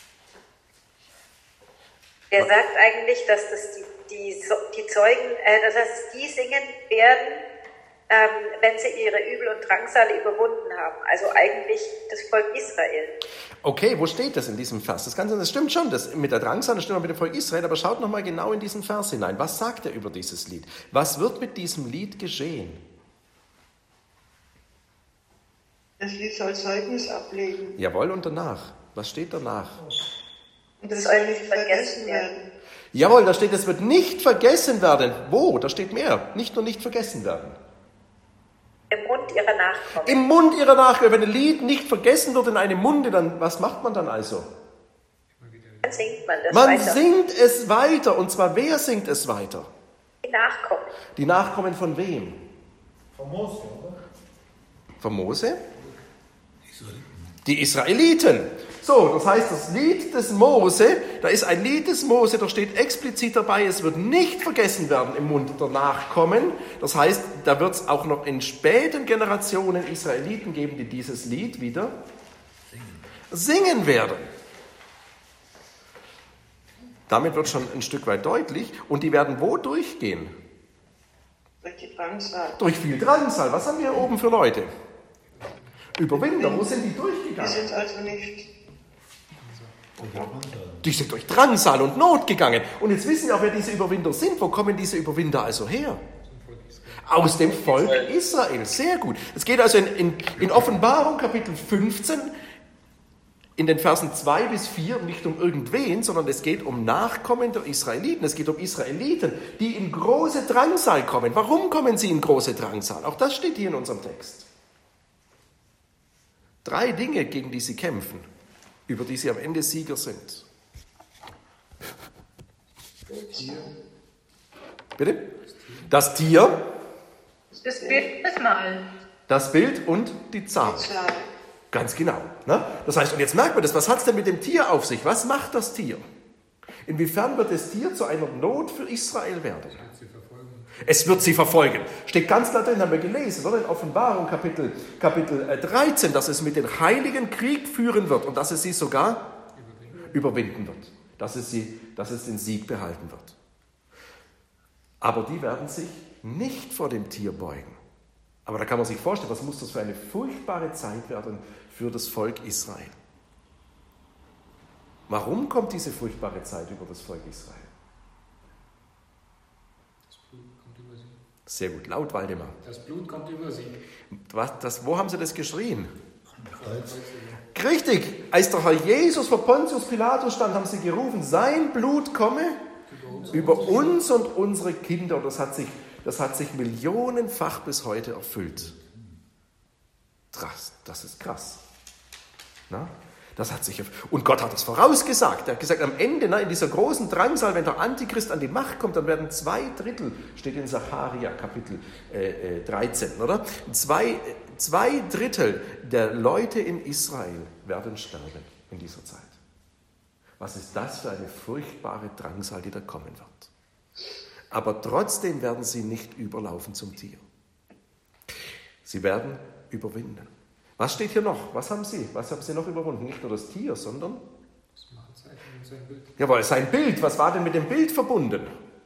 Er sagt eigentlich, dass das die Zeugen, dass die singen werden, wenn sie ihre Übel und Drangsale überwunden haben. Also eigentlich das Volk Israel. Okay, wo steht das in diesem Vers? Das stimmt schon, das mit der Drangsal, das stimmt auch mit dem Volk Israel, aber schaut nochmal genau in diesen Vers hinein. Was sagt er über dieses Lied? Was wird mit diesem Lied geschehen? Das Lied soll Zeugnis ablegen. Jawohl, und danach? Was steht danach? Und das soll nicht vergessen werden. Jawohl, da steht, es wird nicht vergessen werden. Wo? Da steht mehr. Nicht nur nicht vergessen werden. Im Mund ihrer Nachkommen. Im Mund ihrer Nachkommen. Wenn ein Lied nicht vergessen wird in einem Munde, dann was macht man dann also? Dann singt man das man weiter. Man singt es weiter. Und zwar, wer singt es weiter? Die Nachkommen. Die Nachkommen von wem? Von Mose, oder? Von Mose? Die Israeliten. So, das heißt, das Lied des Mose, da ist ein Lied des Mose, da steht explizit dabei, es wird nicht vergessen werden im Mund der Nachkommen. Das heißt, da wird es auch noch in späten Generationen Israeliten geben, die dieses Lied wieder singen werden. Damit wird schon ein Stück weit deutlich. Und die werden wo durchgehen? Durch die Drangsal. Durch viel Drangsal. Was haben wir hier oben für Leute? Überwinder. Wo sind die durchgegangen? Die sind also nicht... Die sind durch Drangsal und Not gegangen. Und jetzt wissen wir auch, wer diese Überwinder sind. Wo kommen diese Überwinder also her? Aus dem Volk Israel. Sehr gut. Es geht also in Offenbarung Kapitel 15 in den Versen 2 bis 4 nicht um irgendwen, sondern es geht um Nachkommen der Israeliten. Es geht um Israeliten, die in große Drangsal kommen. Warum kommen sie in große Drangsal? Auch das steht hier in unserem Text. 3 Dinge, gegen die sie kämpfen, über die sie am Ende Sieger sind. Bitte? Das Tier. Das Bild, das Mal. Das Bild und die Zahl. Ganz genau. Ne? Das heißt, und jetzt merkt man das, was hat es denn mit dem Tier auf sich? Was macht das Tier? Inwiefern wird das Tier zu einer Not für Israel werden? Es wird sie verfolgen. Steht ganz klar drin, haben wir gelesen, oder? In Offenbarung Kapitel 13, dass es mit den Heiligen Krieg führen wird und dass es sie sogar überwinden wird. Dass es den Sieg behalten wird. Aber die werden sich nicht vor dem Tier beugen. Aber da kann man sich vorstellen, was muss das für eine furchtbare Zeit werden für das Volk Israel? Warum kommt diese furchtbare Zeit über das Volk Israel? Das Blut kommt über sie. Sehr gut, laut Waldemar. Das Blut kommt über sie. Wo haben sie das geschrien? Richtig, als der Herr Jesus vor Pontius Pilatus stand, haben sie gerufen, sein Blut komme über uns und unsere Kinder. Und das hat sich millionenfach bis heute erfüllt. Das ist krass. Na? Und Gott hat es vorausgesagt. Er hat gesagt, am Ende, in dieser großen Drangsal, wenn der Antichrist an die Macht kommt, dann werden 2/3, steht in Sacharja Kapitel 13, oder? 2/3 der Leute in Israel werden sterben in dieser Zeit. Was ist das für eine furchtbare Drangsal, die da kommen wird? Aber trotzdem werden sie nicht überlaufen zum Tier. Sie werden überwinden. Was steht hier noch? Was haben sie? Was haben sie noch überwunden? Nicht nur das Tier, sondern? Das Mahlzeichen und sein Bild. Jawohl, sein Bild. Was war denn mit dem Bild verbunden?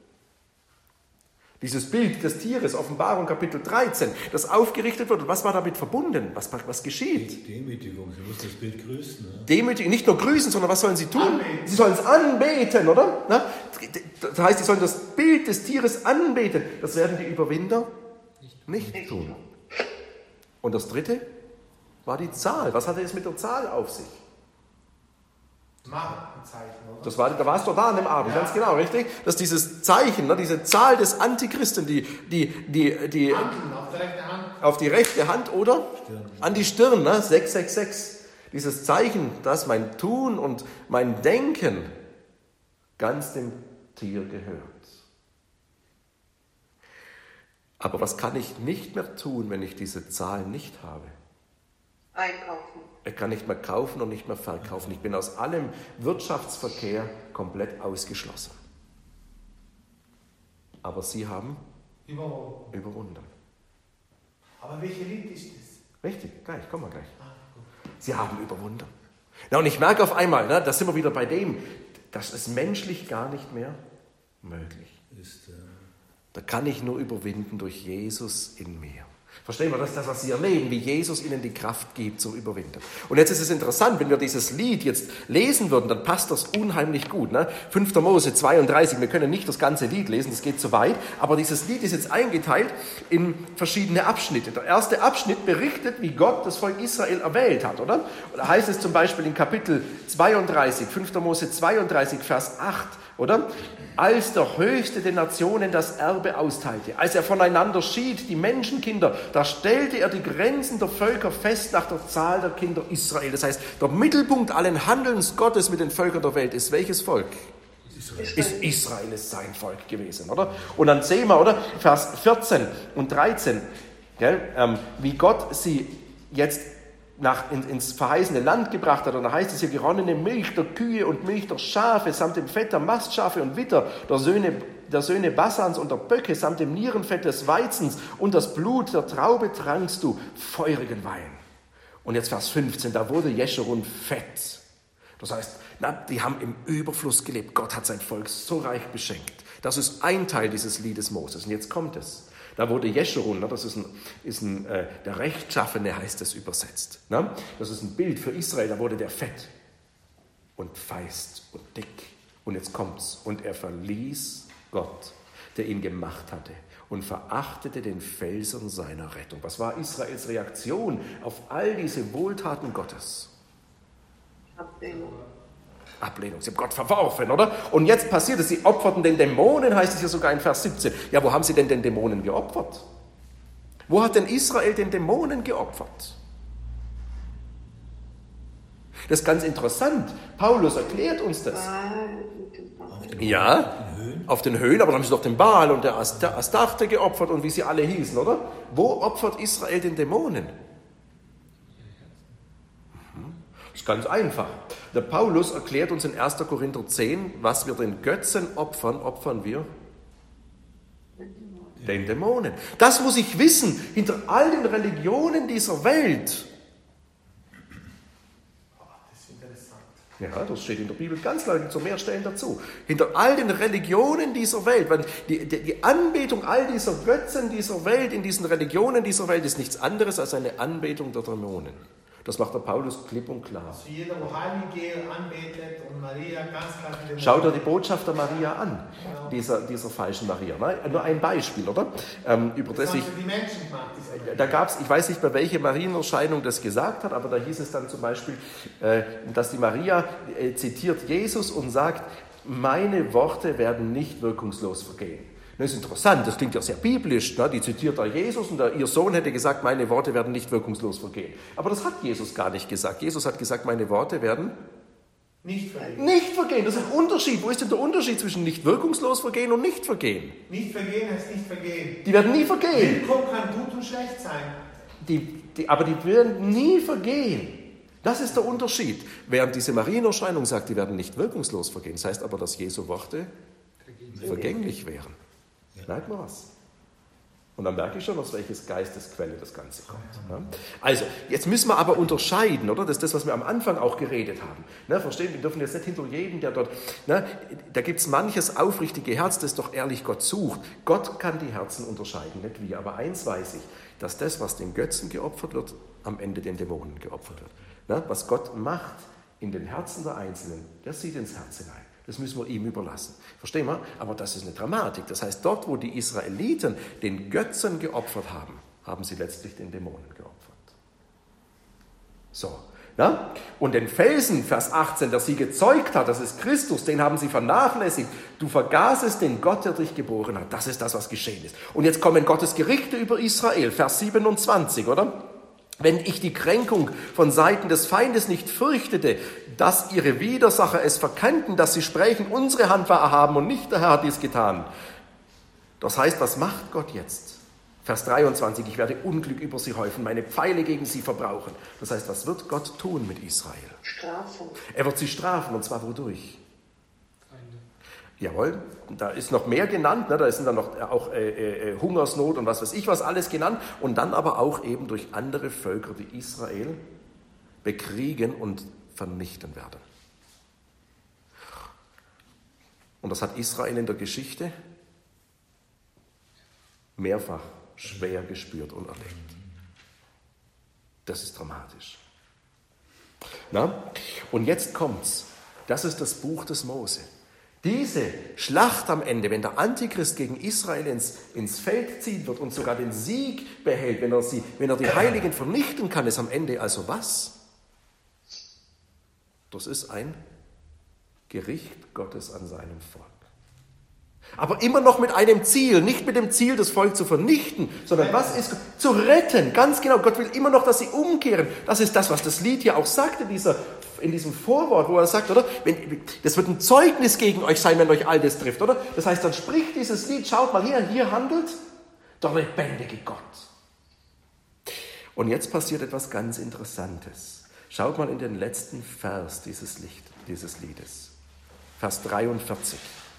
Dieses Bild des Tieres, Offenbarung Kapitel 13, das aufgerichtet wird. Was war damit verbunden? Was geschieht? Demütigung, sie müssen das Bild grüßen. Ne? Demütigung, nicht nur grüßen, sondern was sollen sie tun? Anbeten. Sie sollen es anbeten, oder? Das heißt, sie sollen das Bild des Tieres anbeten. Das werden die Überwinder nicht tun. Und das dritte war die Zahl. Was hatte es mit der Zahl auf sich? Markenzeichen, oder? Da warst du da an dem Abend, ganz genau, richtig? Dass dieses Zeichen, diese Zahl des Antichristen, die auf die rechte Hand oder an die Stirn, 666. Dieses Zeichen, dass mein Tun und mein Denken ganz dem Tier gehört. Aber was kann ich nicht mehr tun, wenn ich diese Zahl nicht habe? Einkaufen. Ich kann nicht mehr kaufen und nicht mehr verkaufen. Ich bin aus allem Wirtschaftsverkehr komplett ausgeschlossen. Aber sie haben überwunden. Aber welche Lied ist das? Richtig, gleich, kommen wir gleich. Sie haben überwunden. Und ich merke auf einmal, da sind wir wieder bei dem, das ist menschlich gar nicht mehr möglich. Da kann ich nur überwinden durch Jesus in mir. Verstehen wir, das ist das, was Sie erleben, wie Jesus Ihnen die Kraft gibt zum Überwinden. Und jetzt ist es interessant, wenn wir dieses Lied jetzt lesen würden, dann passt das unheimlich gut. 5. Mose 32, wir können nicht das ganze Lied lesen, das geht zu weit, aber dieses Lied ist jetzt eingeteilt in verschiedene Abschnitte. Der erste Abschnitt berichtet, wie Gott das Volk Israel erwählt hat, oder? Und da heißt es zum Beispiel in Kapitel 32, 5. Mose 32, Vers 8, oder? Als der Höchste den Nationen das Erbe austeilte, als er voneinander schied, die Menschenkinder, da stellte er die Grenzen der Völker fest nach der Zahl der Kinder Israel. Das heißt, der Mittelpunkt allen Handelns Gottes mit den Völkern der Welt ist welches Volk? Israel ist sein Volk gewesen, oder? Und dann sehen wir, oder? Vers 14 und 13, wie Gott sie jetzt ins verheißene Land gebracht hat. Und da heißt es hier, geronnene Milch der Kühe und Milch der Schafe samt dem Fett der Mastschafe und Witter der Söhne Bassans und der Böcke samt dem Nierenfett des Weizens und das Blut der Traube trankst du feurigen Wein. Und jetzt Vers 15, da wurde Jeschurun fett. Das heißt, die haben im Überfluss gelebt. Gott hat sein Volk so reich beschenkt. Das ist ein Teil dieses Liedes Moses. Und jetzt kommt es. Da wurde Jeschurun, das ist der Rechtschaffene, heißt es übersetzt. Das ist ein Bild für Israel, da wurde der fett und feist und dick. Und jetzt kommt's. Und er verließ Gott, der ihn gemacht hatte, und verachtete den Felsen seiner Rettung. Was war Israels Reaktion auf all diese Wohltaten Gottes? Ablehnung. Sie haben Gott verworfen, oder? Und jetzt passiert es, sie opferten den Dämonen, heißt es hier sogar in Vers 17. Ja, wo haben sie denn den Dämonen geopfert? Wo hat denn Israel den Dämonen geopfert? Das ist ganz interessant. Paulus erklärt uns das. Ja, auf den Höhen, aber dann haben sie doch den Baal und der Astarte geopfert und wie sie alle hießen, oder? Wo opfert Israel den Dämonen? Das ist ganz einfach. Der Paulus erklärt uns in 1. Korinther 10, was wir den Götzen opfern wir den Dämonen. Das muss ich wissen, hinter all den Religionen dieser Welt. Das ist interessant. Ja, das steht in der Bibel ganz deutlich, zu mehr Stellen dazu. Hinter all den Religionen dieser Welt, weil die Anbetung all dieser Götzen dieser Welt, in diesen Religionen dieser Welt, ist nichts anderes als eine Anbetung der Dämonen. Das macht der Paulus klipp und klar. Also jeder, wo Heilige anbetet und Maria ganz klar. Schau dir die Botschaft der Maria an, dieser falschen Maria. Nur ein Beispiel, oder? Über das ich, die Menschen gemacht, da gab es, ich weiß nicht mehr, welche Marienerscheinung das gesagt hat, aber da hieß es dann zum Beispiel, dass die Maria zitiert Jesus und sagt, meine Worte werden nicht wirkungslos vergehen. Das ist interessant, das klingt ja sehr biblisch. Ne? Die zitiert da Jesus und ihr Sohn hätte gesagt, meine Worte werden nicht wirkungslos vergehen. Aber das hat Jesus gar nicht gesagt. Jesus hat gesagt, meine Worte werden nicht vergehen. Nicht vergehen, das ist ein Unterschied. Wo ist denn der Unterschied zwischen nicht wirkungslos vergehen und nicht vergehen? Nicht vergehen heißt nicht vergehen. Die werden nie vergehen. Willkommen kann gut und schlecht sein. Aber die werden nie vergehen. Das ist der Unterschied. Während diese Marienerscheinung sagt, die werden nicht wirkungslos vergehen. Das heißt aber, dass Jesu Worte vergänglich wären. Merkt man was? Und dann merke ich schon, aus welches Geistesquelle das Ganze kommt. Ja? Also, jetzt müssen wir aber unterscheiden, oder? Das ist das, was wir am Anfang auch geredet haben. Ne, verstehen? Wir dürfen jetzt nicht hinter jedem, der dort... Ne, da gibt es manches aufrichtige Herz, das doch ehrlich Gott sucht. Gott kann die Herzen unterscheiden, nicht wir. Aber eins weiß ich, dass das, was den Götzen geopfert wird, am Ende den Dämonen geopfert wird. Ne, was Gott macht in den Herzen der Einzelnen, der sieht ins Herz hinein. Das müssen wir ihm überlassen. Verstehen wir? Aber das ist eine Dramatik. Das heißt, dort, wo die Israeliten den Götzen geopfert haben, haben sie letztlich den Dämonen geopfert. So. Na? Und den Felsen, Vers 18, der sie gezeugt hat, das ist Christus, den haben sie vernachlässigt. Du vergaßest den Gott, der dich geboren hat. Das ist das, was geschehen ist. Und jetzt kommen Gottes Gerichte über Israel, Vers 27, oder? Wenn ich die Kränkung von Seiten des Feindes nicht fürchtete, dass ihre Widersacher es verkannten, dass sie sprechen, unsere Hand war erhaben und nicht der Herr hat dies getan. Das heißt, was macht Gott jetzt? Vers 23, ich werde Unglück über sie häufen, meine Pfeile gegen sie verbrauchen. Das heißt, was wird Gott tun mit Israel? Strafen. Er wird sie strafen, und zwar wodurch? Jawohl, da ist noch mehr genannt, ne? Da sind dann noch auch Hungersnot und was weiß ich was alles genannt und dann aber auch eben durch andere Völker, die Israel bekriegen und vernichten werden. Und das hat Israel in der Geschichte mehrfach schwer gespürt und erlebt. Das ist dramatisch. Na? Und jetzt kommt's. Das ist das Buch des Mose. Diese Schlacht am Ende, wenn der Antichrist gegen Israel ins Feld ziehen wird und sogar den Sieg behält, wenn er die Heiligen vernichten kann, ist am Ende also was? Das ist ein Gericht Gottes an seinem Volk. Aber immer noch mit einem Ziel, nicht mit dem Ziel, das Volk zu vernichten, sondern was ist? Zu retten, ganz genau. Gott will immer noch, dass sie umkehren. Das ist das, was das Lied hier auch sagt in diesem Vorwort, wo er sagt, oder? Das wird ein Zeugnis gegen euch sein, wenn euch all das trifft, oder? Das heißt, dann spricht dieses Lied, schaut mal hier handelt der lebendige Gott. Und jetzt passiert etwas ganz Interessantes. Schaut mal in den letzten Vers dieses Liedes. Vers 43.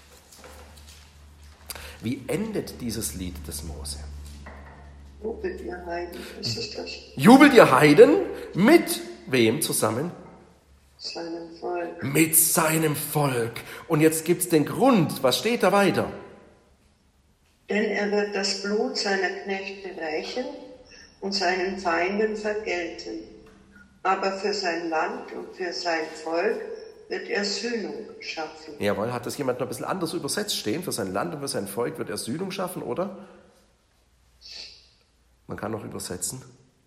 Wie endet dieses Lied des Mose? Jubelt ihr Heiden, ist es das? Jubelt ihr Heiden mit wem zusammen? Seinem Volk. Mit seinem Volk. Und jetzt gibt es den Grund. Was steht da weiter? Denn er wird das Blut seiner Knechte rächen und seinen Feinden vergelten. Aber für sein Land und für sein Volk wird er Sühnung schaffen. Jawohl, hat das jemand noch ein bisschen anders übersetzt stehen? Für sein Land und für sein Volk wird er Sühnung schaffen, oder? Man kann noch übersetzen,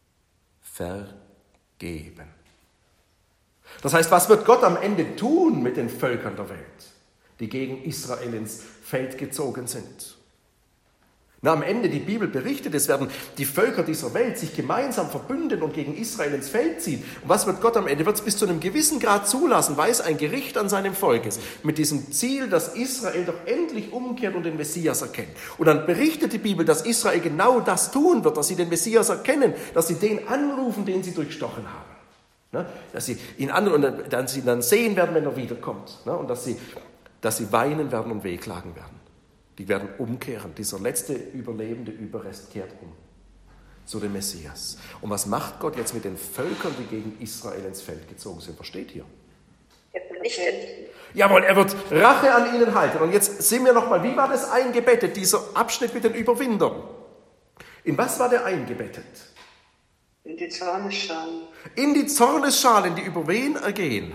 vergeben. Das heißt, was wird Gott am Ende tun mit den Völkern der Welt, die gegen Israel ins Feld gezogen sind? Na, am Ende, die Bibel berichtet, es werden die Völker dieser Welt sich gemeinsam verbünden und gegen Israel ins Feld ziehen. Und was wird Gott am Ende? Wird es bis zu einem gewissen Grad zulassen, weil es ein Gericht an seinem Volk ist, mit diesem Ziel, dass Israel doch endlich umkehrt und den Messias erkennt. Und dann berichtet die Bibel, dass Israel genau das tun wird, dass sie den Messias erkennen, dass sie den anrufen, den sie durchstochen haben. Ne? Dass sie ihn dann sehen werden, wenn er wiederkommt. Ne? Und dass sie weinen werden und wehklagen werden. Die werden umkehren. Dieser letzte überlebende Überrest kehrt um zu dem Messias. Und was macht Gott jetzt mit den Völkern, die gegen Israel ins Feld gezogen sind? Was steht hier? Jetzt vernichtet. Jawohl, er wird Rache an ihnen halten. Und jetzt sehen wir nochmal, wie war das eingebettet, dieser Abschnitt mit den Überwindern? In was war der eingebettet? In die Zornesschalen. In die Zornesschalen, die über wen ergehen?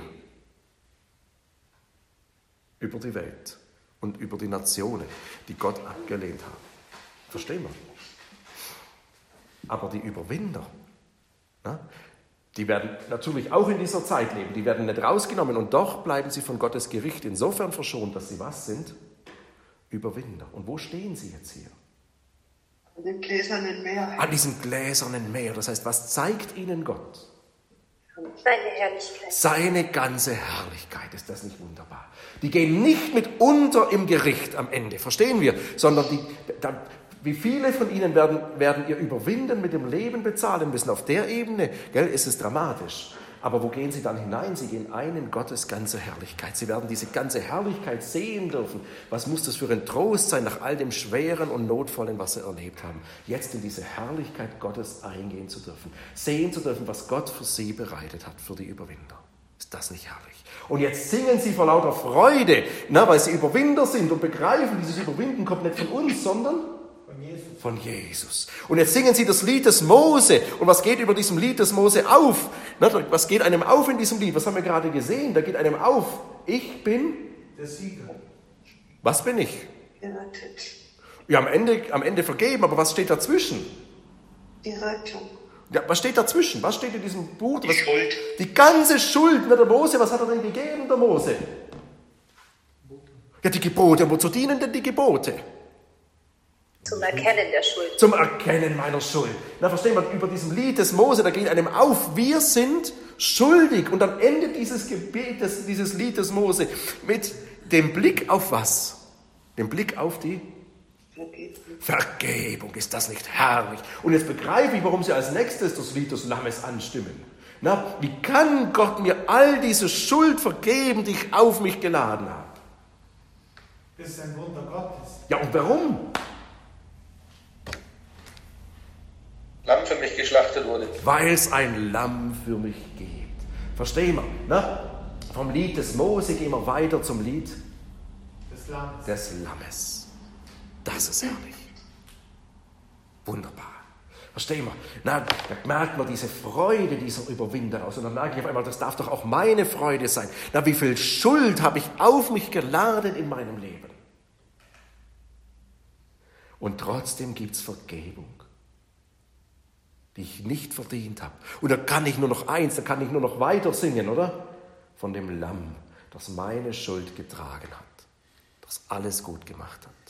Über die Welt und über die Nationen, die Gott abgelehnt haben. Verstehen wir? Aber die Überwinder, die werden natürlich auch in dieser Zeit leben, die werden nicht rausgenommen und doch bleiben sie von Gottes Gericht insofern verschont, dass sie was sind? Überwinder. Und wo stehen sie jetzt hier? An dem gläsernen Meer. An diesem gläsernen Meer. Das heißt, was zeigt ihnen Gott? Seine Herrlichkeit. Seine ganze Herrlichkeit. Ist das nicht wunderbar? Die gehen nicht mit unter im Gericht am Ende, verstehen wir, sondern wie viele von ihnen werden ihr Überwinden mit dem Leben bezahlen müssen. Auf der Ebene, gell, ist es dramatisch. Aber wo gehen sie dann hinein? Sie gehen ein in Gottes ganze Herrlichkeit. Sie werden diese ganze Herrlichkeit sehen dürfen. Was muss das für ein Trost sein nach all dem Schweren und Notvollen, was sie erlebt haben? Jetzt in diese Herrlichkeit Gottes eingehen zu dürfen. Sehen zu dürfen, was Gott für sie bereitet hat, für die Überwinder. Ist das nicht herrlich? Und jetzt singen sie vor lauter Freude, weil sie Überwinder sind und begreifen, dieses Überwinden kommt nicht von uns, sondern von Jesus. Und jetzt singen sie das Lied des Mose. Und was geht über diesem Lied des Mose auf? Was geht einem auf in diesem Lied? Was haben wir gerade gesehen? Da geht einem auf. Ich bin der Sieger. Was bin ich? Gerettet. Ja, am Ende vergeben, aber was steht dazwischen? Die Rettung. Ja, was steht dazwischen? Was steht in diesem Buch? Die Schuld. Die ganze Schuld. Der Mose, was hat er denn gegeben, der Mose? Ja, die Gebote. Und wozu dienen denn die Gebote? Zum Erkennen der Schuld. Zum Erkennen meiner Schuld. Verstehen wir, über diesem Lied des Mose, da geht einem auf, wir sind schuldig. Und am Ende dieses Gebetes, dieses Lied des Mose, mit dem Blick auf was? Dem Blick auf die Vergebung. Ist das nicht herrlich? Und jetzt begreife ich, warum sie als nächstes das Lied des Lammes anstimmen. Wie kann Gott mir all diese Schuld vergeben, die ich auf mich geladen habe? Das ist ein Wunder Gottes. Ja, und warum? Lamm für mich geschlachtet wurde. Weil es ein Lamm für mich gibt. Verstehen wir? Vom Lied des Mose gehen wir weiter zum Lied des Lammes. Das ist herrlich. Wunderbar. Verstehen wir? Da merkt man diese Freude dieser Überwinder aus. Und dann merke ich auf einmal, das darf doch auch meine Freude sein. Wie viel Schuld habe ich auf mich geladen in meinem Leben? Und trotzdem gibt es Vergebung, die ich nicht verdient habe. Und da kann ich nur noch weiter singen, oder? Von dem Lamm, das meine Schuld getragen hat, das alles gut gemacht hat.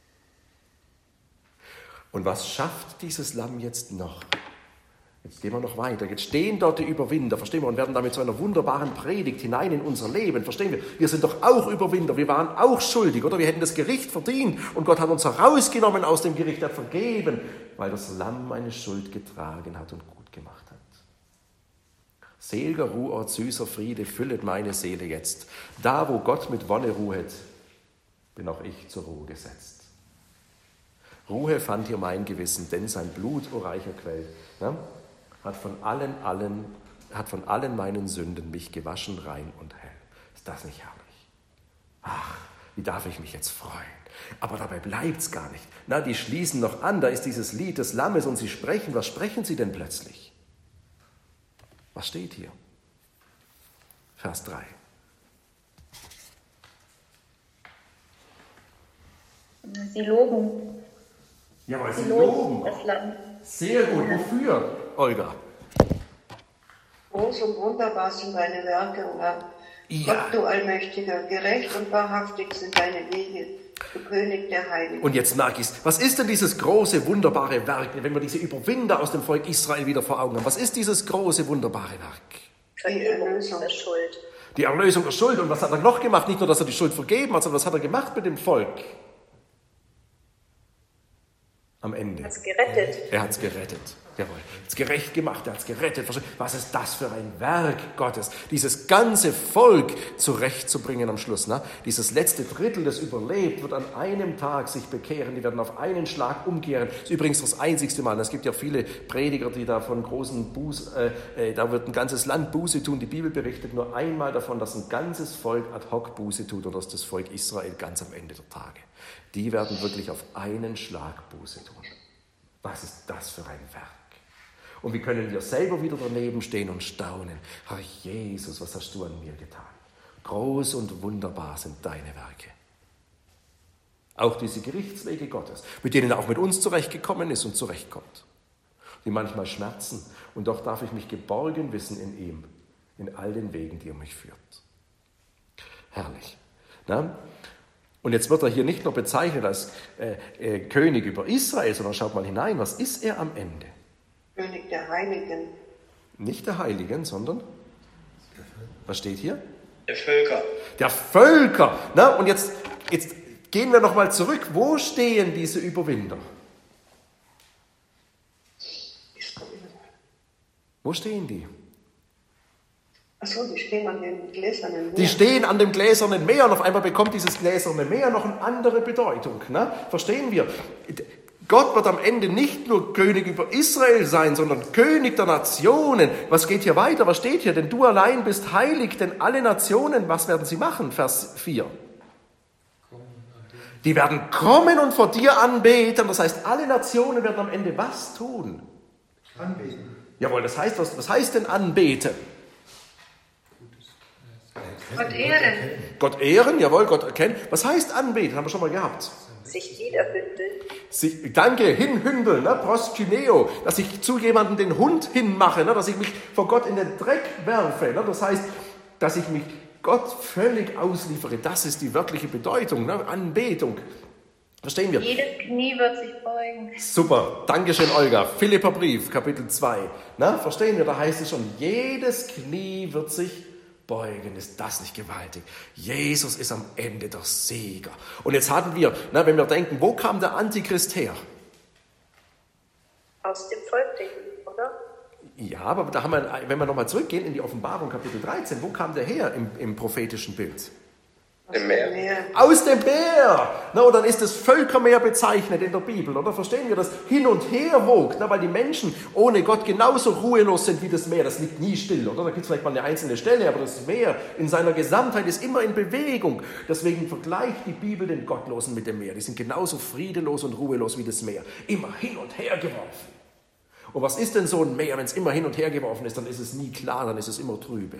Und was schafft dieses Lamm jetzt noch? Jetzt gehen wir noch weiter. Jetzt stehen dort die Überwinder, verstehen wir, und werden damit zu einer wunderbaren Predigt hinein in unser Leben, verstehen wir? Wir sind doch auch Überwinder, wir waren auch schuldig, oder? Wir hätten das Gericht verdient und Gott hat uns herausgenommen aus dem Gericht, hat vergeben, weil das Lamm meine Schuld getragen hat und gut gemacht hat. Sel'ger Ruheort, süßer Friede, füllet meine Seele jetzt. Da, wo Gott mit Wonne ruhet, bin auch ich zur Ruhe gesetzt. Ruhe fand hier mein Gewissen, denn sein Blut, o reicher Quell, hat von allen meinen Sünden mich gewaschen, rein und hell. Ist das nicht herrlich? Ach, wie darf ich mich jetzt freuen? Aber dabei bleibt's gar nicht. Die schließen noch an, da ist dieses Lied des Lammes und sie sprechen. Was sprechen sie denn plötzlich? Was steht hier? Vers 3. Sie loben. Ja, weil sie loben. Das Lamm. Sehr gut. Wofür, Olga? Groß und wunderbar sind deine Werke, O Herr. Ja. Gott, du Allmächtiger, gerecht und wahrhaftig sind deine Wege, du König der Heiligen. Und jetzt merke ich's. Was ist denn dieses große, wunderbare Werk, wenn wir diese Überwinder aus dem Volk Israel wieder vor Augen haben? Was ist dieses große, wunderbare Werk? Die Erlösung der Schuld. Die Erlösung der Schuld. Und was hat er noch gemacht? Nicht nur, dass er die Schuld vergeben hat, sondern was hat er gemacht mit dem Volk? Am Ende. Er hat's gerettet. Er hat's gerettet. Jawohl, er hat es gerecht gemacht, er hat es gerettet. Was ist das für ein Werk Gottes, dieses ganze Volk zurechtzubringen am Schluss. Ne? Dieses letzte Drittel, das überlebt, wird an einem Tag sich bekehren. Die werden auf einen Schlag umkehren. Das ist übrigens das einzigste Mal. Es gibt ja viele Prediger, die da von großen da wird ein ganzes Land Buße tun. Die Bibel berichtet nur einmal davon, dass ein ganzes Volk ad hoc Buße tut, oder das ist das Volk Israel ganz am Ende der Tage. Die werden wirklich auf einen Schlag Buße tun. Was ist das für ein Werk? Und wie können wir selber wieder daneben stehen und staunen? Herr Jesus, was hast du an mir getan? Groß und wunderbar sind deine Werke. Auch diese Gerichtswege Gottes, mit denen er auch mit uns zurechtgekommen ist und zurechtkommt. Die manchmal schmerzen. Und doch darf ich mich geborgen wissen in ihm, in all den Wegen, die er mich führt. Herrlich. Na? Und jetzt wird er hier nicht nur bezeichnet als König über Israel, sondern schaut mal hinein, was ist er am Ende? König der Heiligen. Nicht der Heiligen, sondern, was steht hier? Der Völker. Der Völker. Na, und jetzt gehen wir nochmal zurück. Wo stehen diese Überwinder? Wo stehen die? Achso, die stehen an dem gläsernen Meer. Die stehen an dem gläsernen Meer und auf einmal bekommt dieses gläserne Meer noch eine andere Bedeutung. Ne? Verstehen wir? Gott wird am Ende nicht nur König über Israel sein, sondern König der Nationen. Was geht hier weiter? Was steht hier? Denn du allein bist heilig, denn alle Nationen, was werden sie machen? Vers 4. Die werden kommen und vor dir anbeten. Das heißt, alle Nationen werden am Ende was tun? Anbeten. Jawohl, das heißt, was heißt denn anbeten? Gott ehren. Gott ehren, jawohl, Gott erkennen. Was heißt anbeten? Haben wir schon mal gehabt. Sich niederbündeln. Danke, hinhündeln, ne? Proskyneo, dass ich zu jemandem den Hund hinmache, ne? Dass ich mich vor Gott in den Dreck werfe. Ne? Das heißt, dass ich mich Gott völlig ausliefere. Das ist die wörtliche Bedeutung, ne? Anbetung. Verstehen wir? Jedes Knie wird sich beugen. Super, Dankeschön, Olga. Philipperbrief, Kapitel 2. Na, verstehen wir, da heißt es schon, jedes Knie wird sich beugen. Ist das nicht gewaltig? Jesus ist am Ende der Sieger. Und jetzt hatten wir, wenn wir denken, wo kam der Antichrist her? Aus dem Volk der Juden, oder? Ja, aber da haben wir, wenn wir nochmal zurückgehen in die Offenbarung, Kapitel 13, wo kam der her im prophetischen Bild? Im Meer. Aus dem Meer! Na, und dann ist das Völkermeer bezeichnet in der Bibel, oder? Verstehen wir, das hin und her wogt, weil die Menschen ohne Gott genauso ruhelos sind wie das Meer. Das liegt nie still, oder? Da gibt es vielleicht mal eine einzelne Stelle, aber das Meer in seiner Gesamtheit ist immer in Bewegung. Deswegen vergleicht die Bibel den Gottlosen mit dem Meer. Die sind genauso friedelos und ruhelos wie das Meer. Immer hin und her geworfen. Und was ist denn so ein Meer, wenn es immer hin und her geworfen ist? Dann ist es nie klar, dann ist es immer trübe.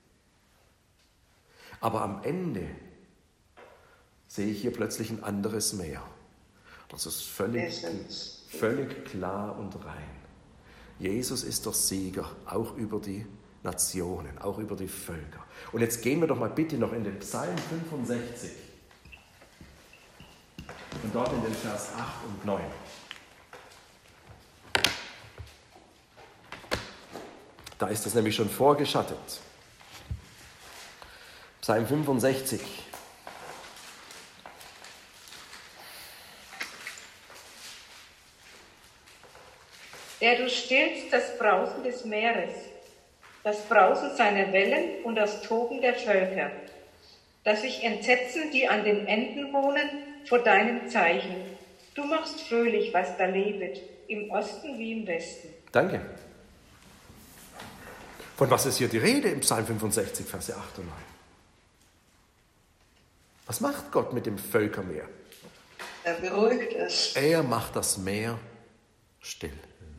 Aber am Ende sehe ich hier plötzlich ein anderes Meer. Das ist völlig klar und rein. Jesus ist der Sieger, auch über die Nationen, auch über die Völker. Und jetzt gehen wir doch mal bitte noch in den Psalm 65 und dort in den Vers 8 und 9. Da ist das nämlich schon vorgeschattet. Psalm 65. Der du stillst das Brausen des Meeres, das Brausen seiner Wellen und das Toben der Völker, dass sich entsetzen, die an den Enden wohnen, vor deinem Zeichen. Du machst fröhlich, was da lebet, im Osten wie im Westen. Danke. Von was ist hier die Rede im Psalm 65, Verse 8 und 9? Was macht Gott mit dem Völkermeer? Er beruhigt es. Er macht das Meer still.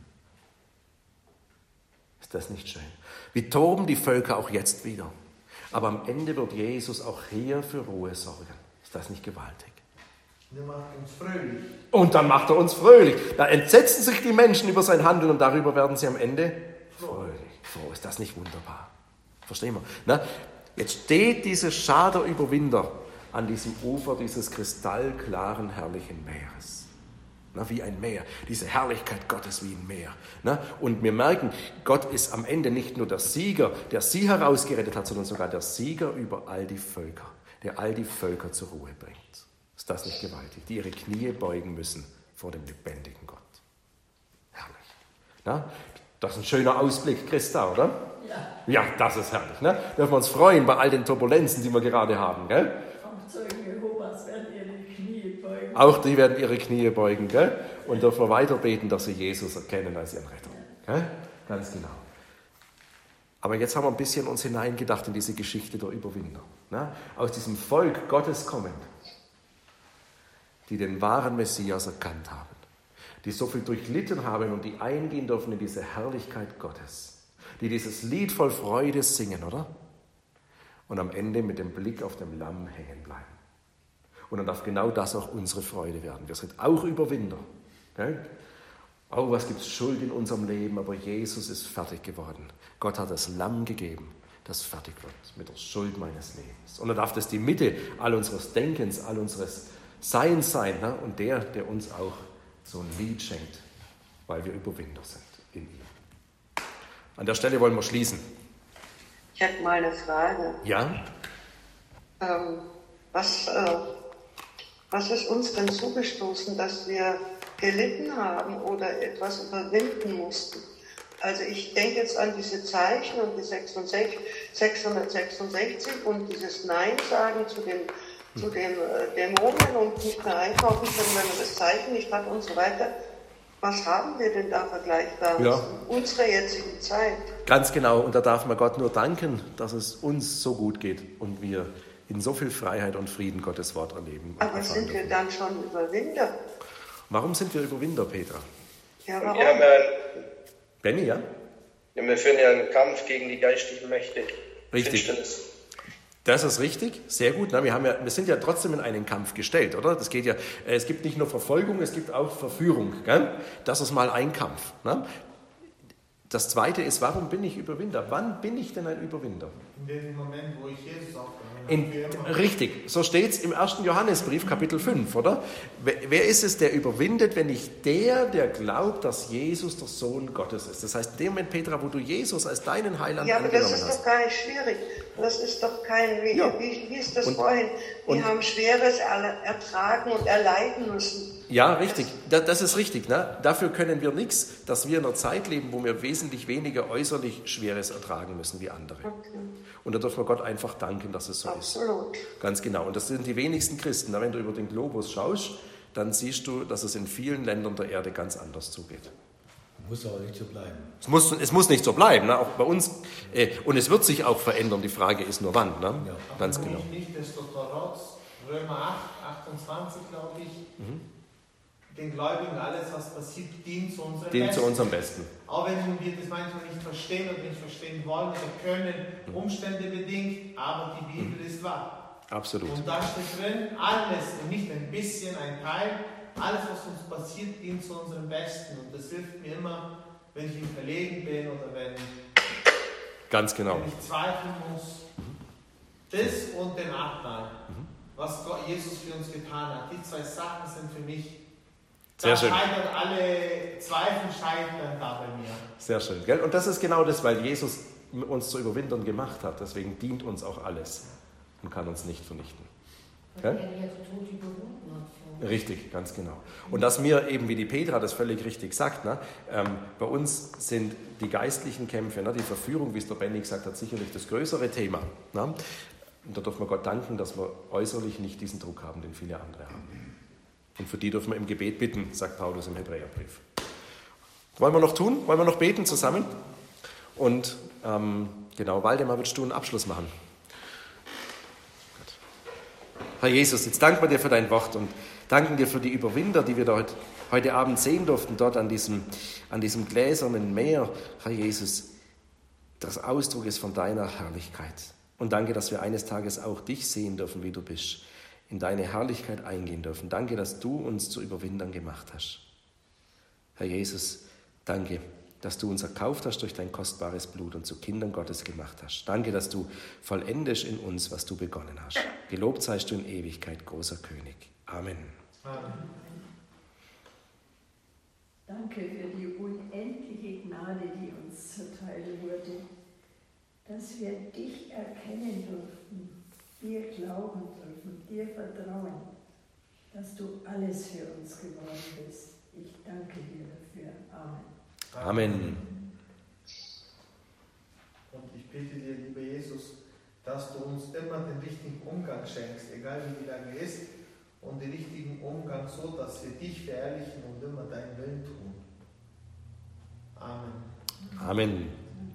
Ist das nicht schön? Wie toben die Völker auch jetzt wieder. Aber am Ende wird Jesus auch hier für Ruhe sorgen. Ist das nicht gewaltig? Und er macht uns fröhlich. Und dann macht er uns fröhlich. Da entsetzen sich die Menschen über sein Handeln und darüber werden sie am Ende fröhlich. Froh, ist das nicht wunderbar? Verstehen wir? Na, jetzt steht diese Schar der Überwinder an diesem Ufer dieses kristallklaren, herrlichen Meeres. Na, wie ein Meer, diese Herrlichkeit Gottes wie ein Meer. Na, und wir merken, Gott ist am Ende nicht nur der Sieger, der sie herausgerettet hat, sondern sogar der Sieger über all die Völker, der all die Völker zur Ruhe bringt. Ist das nicht gewaltig? Die ihre Knie beugen müssen vor dem lebendigen Gott. Herrlich. Na, das ist ein schöner Ausblick, Christa, oder? Ja, das ist herrlich. Ne? Dürfen wir uns freuen bei all den Turbulenzen, die wir gerade haben. Gell? Auch Zeugen Jehovas werden ihre Knie beugen. Auch die werden ihre Knie beugen. Gell? Und dürfen wir weiter beten, dass sie Jesus erkennen als ihren Retter. Gell? Ganz genau. Aber jetzt haben wir ein bisschen uns hineingedacht in diese Geschichte der Überwinder. Ne? Aus diesem Volk Gottes kommend, die den wahren Messias erkannt haben, die so viel durchlitten haben und die eingehen dürfen in diese Herrlichkeit Gottes, die dieses Lied voll Freude singen, oder? Und am Ende mit dem Blick auf dem Lamm hängen bleiben. Und dann darf genau das auch unsere Freude werden. Wir sind auch Überwinder. Gell? Oh, was gibt es Schuld in unserem Leben, aber Jesus ist fertig geworden. Gott hat das Lamm gegeben, das fertig wird mit der Schuld meines Lebens. Und dann darf das die Mitte all unseres Denkens, all unseres Seins sein, ne? Und der uns auch so ein Lied schenkt, weil wir Überwinder sind in ihm. An der Stelle wollen wir schließen. Ich habe mal eine Frage. Ja? Was ist uns denn zugestoßen, dass wir gelitten haben oder etwas überwinden mussten? Also ich denke jetzt an diese Zeichen und die 666 und dieses Nein sagen zu den Dämonen und nicht mehr einkaufen können, wenn man das Zeichen nicht hat und so weiter. Was haben wir denn da vergleichbar in unserer jetzigen Zeit? Ganz genau. Und da darf man Gott nur danken, dass es uns so gut geht und wir in so viel Freiheit und Frieden Gottes Wort erleben. Aber sind wir dann schon Überwinder? Warum sind wir Überwinder, Petra? Ja, warum? Benni, ja? Ja, wir führen ja einen Kampf gegen die geistlichen Mächte. Richtig. Finsternis. Das ist richtig, sehr gut. Wir sind ja trotzdem in einen Kampf gestellt, oder? Das geht ja, es gibt nicht nur Verfolgung, es gibt auch Verführung. Gell? Das ist mal ein Kampf. Ne? Das Zweite ist, warum bin ich Überwinder? Wann bin ich denn ein Überwinder? In dem Moment, wo ich Jesus aufgenommen habe. Richtig, so steht es im 1. Johannesbrief, Kapitel 5, oder? Wer ist es, der überwindet, wenn nicht der glaubt, dass Jesus der Sohn Gottes ist? Das heißt, in dem Moment, Petra, wo du Jesus als deinen Heiland angenommen hast. Ja, aber das ist doch gar nicht schwierig. Das ist doch wie ist das vorhin? Wir haben Schweres ertragen und erleiden müssen. Ja, richtig. Das ist richtig. Ne? Dafür können wir nichts, dass wir in einer Zeit leben, wo wir wesentlich weniger äußerlich Schweres ertragen müssen wie andere. Okay. Und da dürfen wir Gott einfach danken, dass es so Absolut. ist. Ganz genau. Und das sind die wenigsten Christen. Wenn du über den Globus schaust, dann siehst du, dass es in vielen Ländern der Erde ganz anders zugeht. Muss aber nicht so bleiben. Es muss nicht so bleiben, ne? Auch bei uns. Und es wird sich auch verändern. Die Frage ist nur wann. Ne? Ja. Ganz genau. Nichtsdestotrotz, Römer 8, 28, glaube ich, den Gläubigen alles, was passiert, dient zu unserem Besten. Auch wenn wir das manchmal nicht verstehen oder nicht verstehen wollen oder können, Umstände bedingt, aber die Bibel ist wahr. Absolut. Und da steht drin, alles und nicht ein bisschen, ein Teil, alles, was uns passiert, dient zu unserem Besten. Und das hilft mir immer, wenn ich in Verlegen bin oder wenn ich zweifeln muss. Das und den Abnehmen, was Jesus für uns getan hat. Die zwei Sachen sind für mich, sehr schön. Alle Zweifel scheitern da bei mir. Sehr schön. Gell? Und das ist genau das, weil Jesus uns zu Überwindern gemacht hat. Deswegen dient uns auch alles und kann uns nicht vernichten. Gell? Richtig, ganz genau. Und dass wir eben, wie die Petra das völlig richtig sagt, ne, bei uns sind die geistlichen Kämpfe, ne, die Verführung, wie es der Benni gesagt hat, sicherlich das größere Thema. Ne? Und da dürfen wir Gott danken, dass wir äußerlich nicht diesen Druck haben, den viele andere haben. Und für die dürfen wir im Gebet bitten, sagt Paulus im Hebräerbrief. Wollen wir noch tun? Wollen wir noch beten zusammen? Und genau, Waldemar, willst du einen Abschluss machen? Herr Jesus, jetzt danken wir dir für dein Wort und danken dir für die Überwinder, die wir da heute Abend sehen durften, dort an diesem gläsernen Meer, Herr Jesus, das Ausdruck ist von deiner Herrlichkeit. Und danke, dass wir eines Tages auch dich sehen dürfen, wie du bist, in deine Herrlichkeit eingehen dürfen. Danke, dass du uns zu Überwindern gemacht hast. Herr Jesus, danke, dass du uns erkauft hast durch dein kostbares Blut und zu Kindern Gottes gemacht hast. Danke, dass du vollendest in uns, was du begonnen hast. Gelobt seist du in Ewigkeit, großer König. Amen. Amen. Danke für die unendliche Gnade, die uns zuteil wurde, dass wir dich erkennen durften, dir glauben dürfen, dir vertrauen, dass du alles für uns geworden bist. Ich danke dir dafür. Amen. Amen. Und ich bitte dir, lieber Jesus, dass du uns immer den richtigen Umgang schenkst, egal wie die Lage ist, und den richtigen Umgang so, dass wir dich verherrlichen und immer deinen Willen tun. Amen. Amen.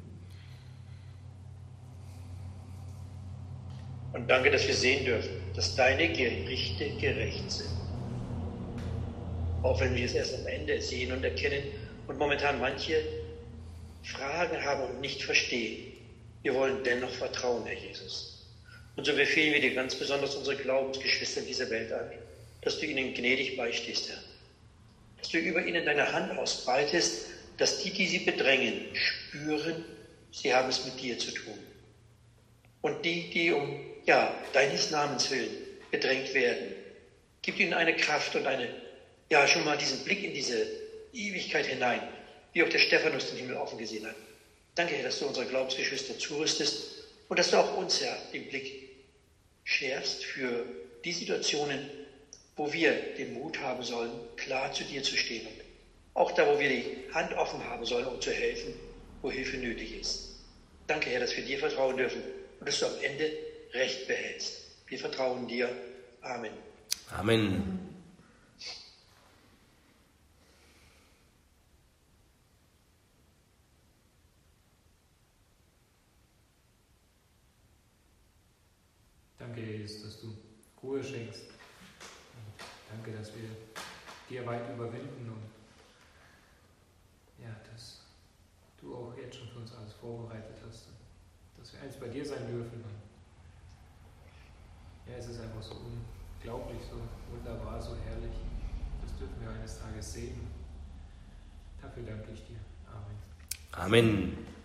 Und danke, dass wir sehen dürfen, dass deine Gerichte gerecht sind. Auch wenn wir es erst am Ende sehen und erkennen und momentan manche Fragen haben und nicht verstehen. Wir wollen dennoch vertrauen, Herr Jesus. Und so befehlen wir dir ganz besonders unsere Glaubensgeschwister in dieser Welt an, dass du ihnen gnädig beistehst, Herr. Dass du über ihnen deine Hand ausbreitest, dass die sie bedrängen, spüren, sie haben es mit dir zu tun. Und die um deines Namens willen bedrängt werden, gib ihnen eine Kraft und schon mal diesen Blick in diese Ewigkeit hinein, wie auch der Stephanus den Himmel offen gesehen hat. Danke, Herr, dass du unsere Glaubensgeschwister zurüstest und dass du auch uns, Herr, den Blick schärfst für die Situationen, wo wir den Mut haben sollen, klar zu dir zu stehen. Und auch da, wo wir die Hand offen haben sollen, um zu helfen, wo Hilfe nötig ist. Danke, Herr, dass wir dir vertrauen dürfen und dass du am Ende Recht behältst. Wir vertrauen dir. Amen. Amen. Danke, Jesus, dass du Ruhe schenkst. Und danke, dass wir dir weit überwinden und dass du auch jetzt schon für uns alles vorbereitet hast. Dass wir eins bei dir sein dürfen. Und es ist einfach so unglaublich, so wunderbar, so herrlich. Das dürfen wir eines Tages sehen. Dafür danke ich dir. Amen. Amen.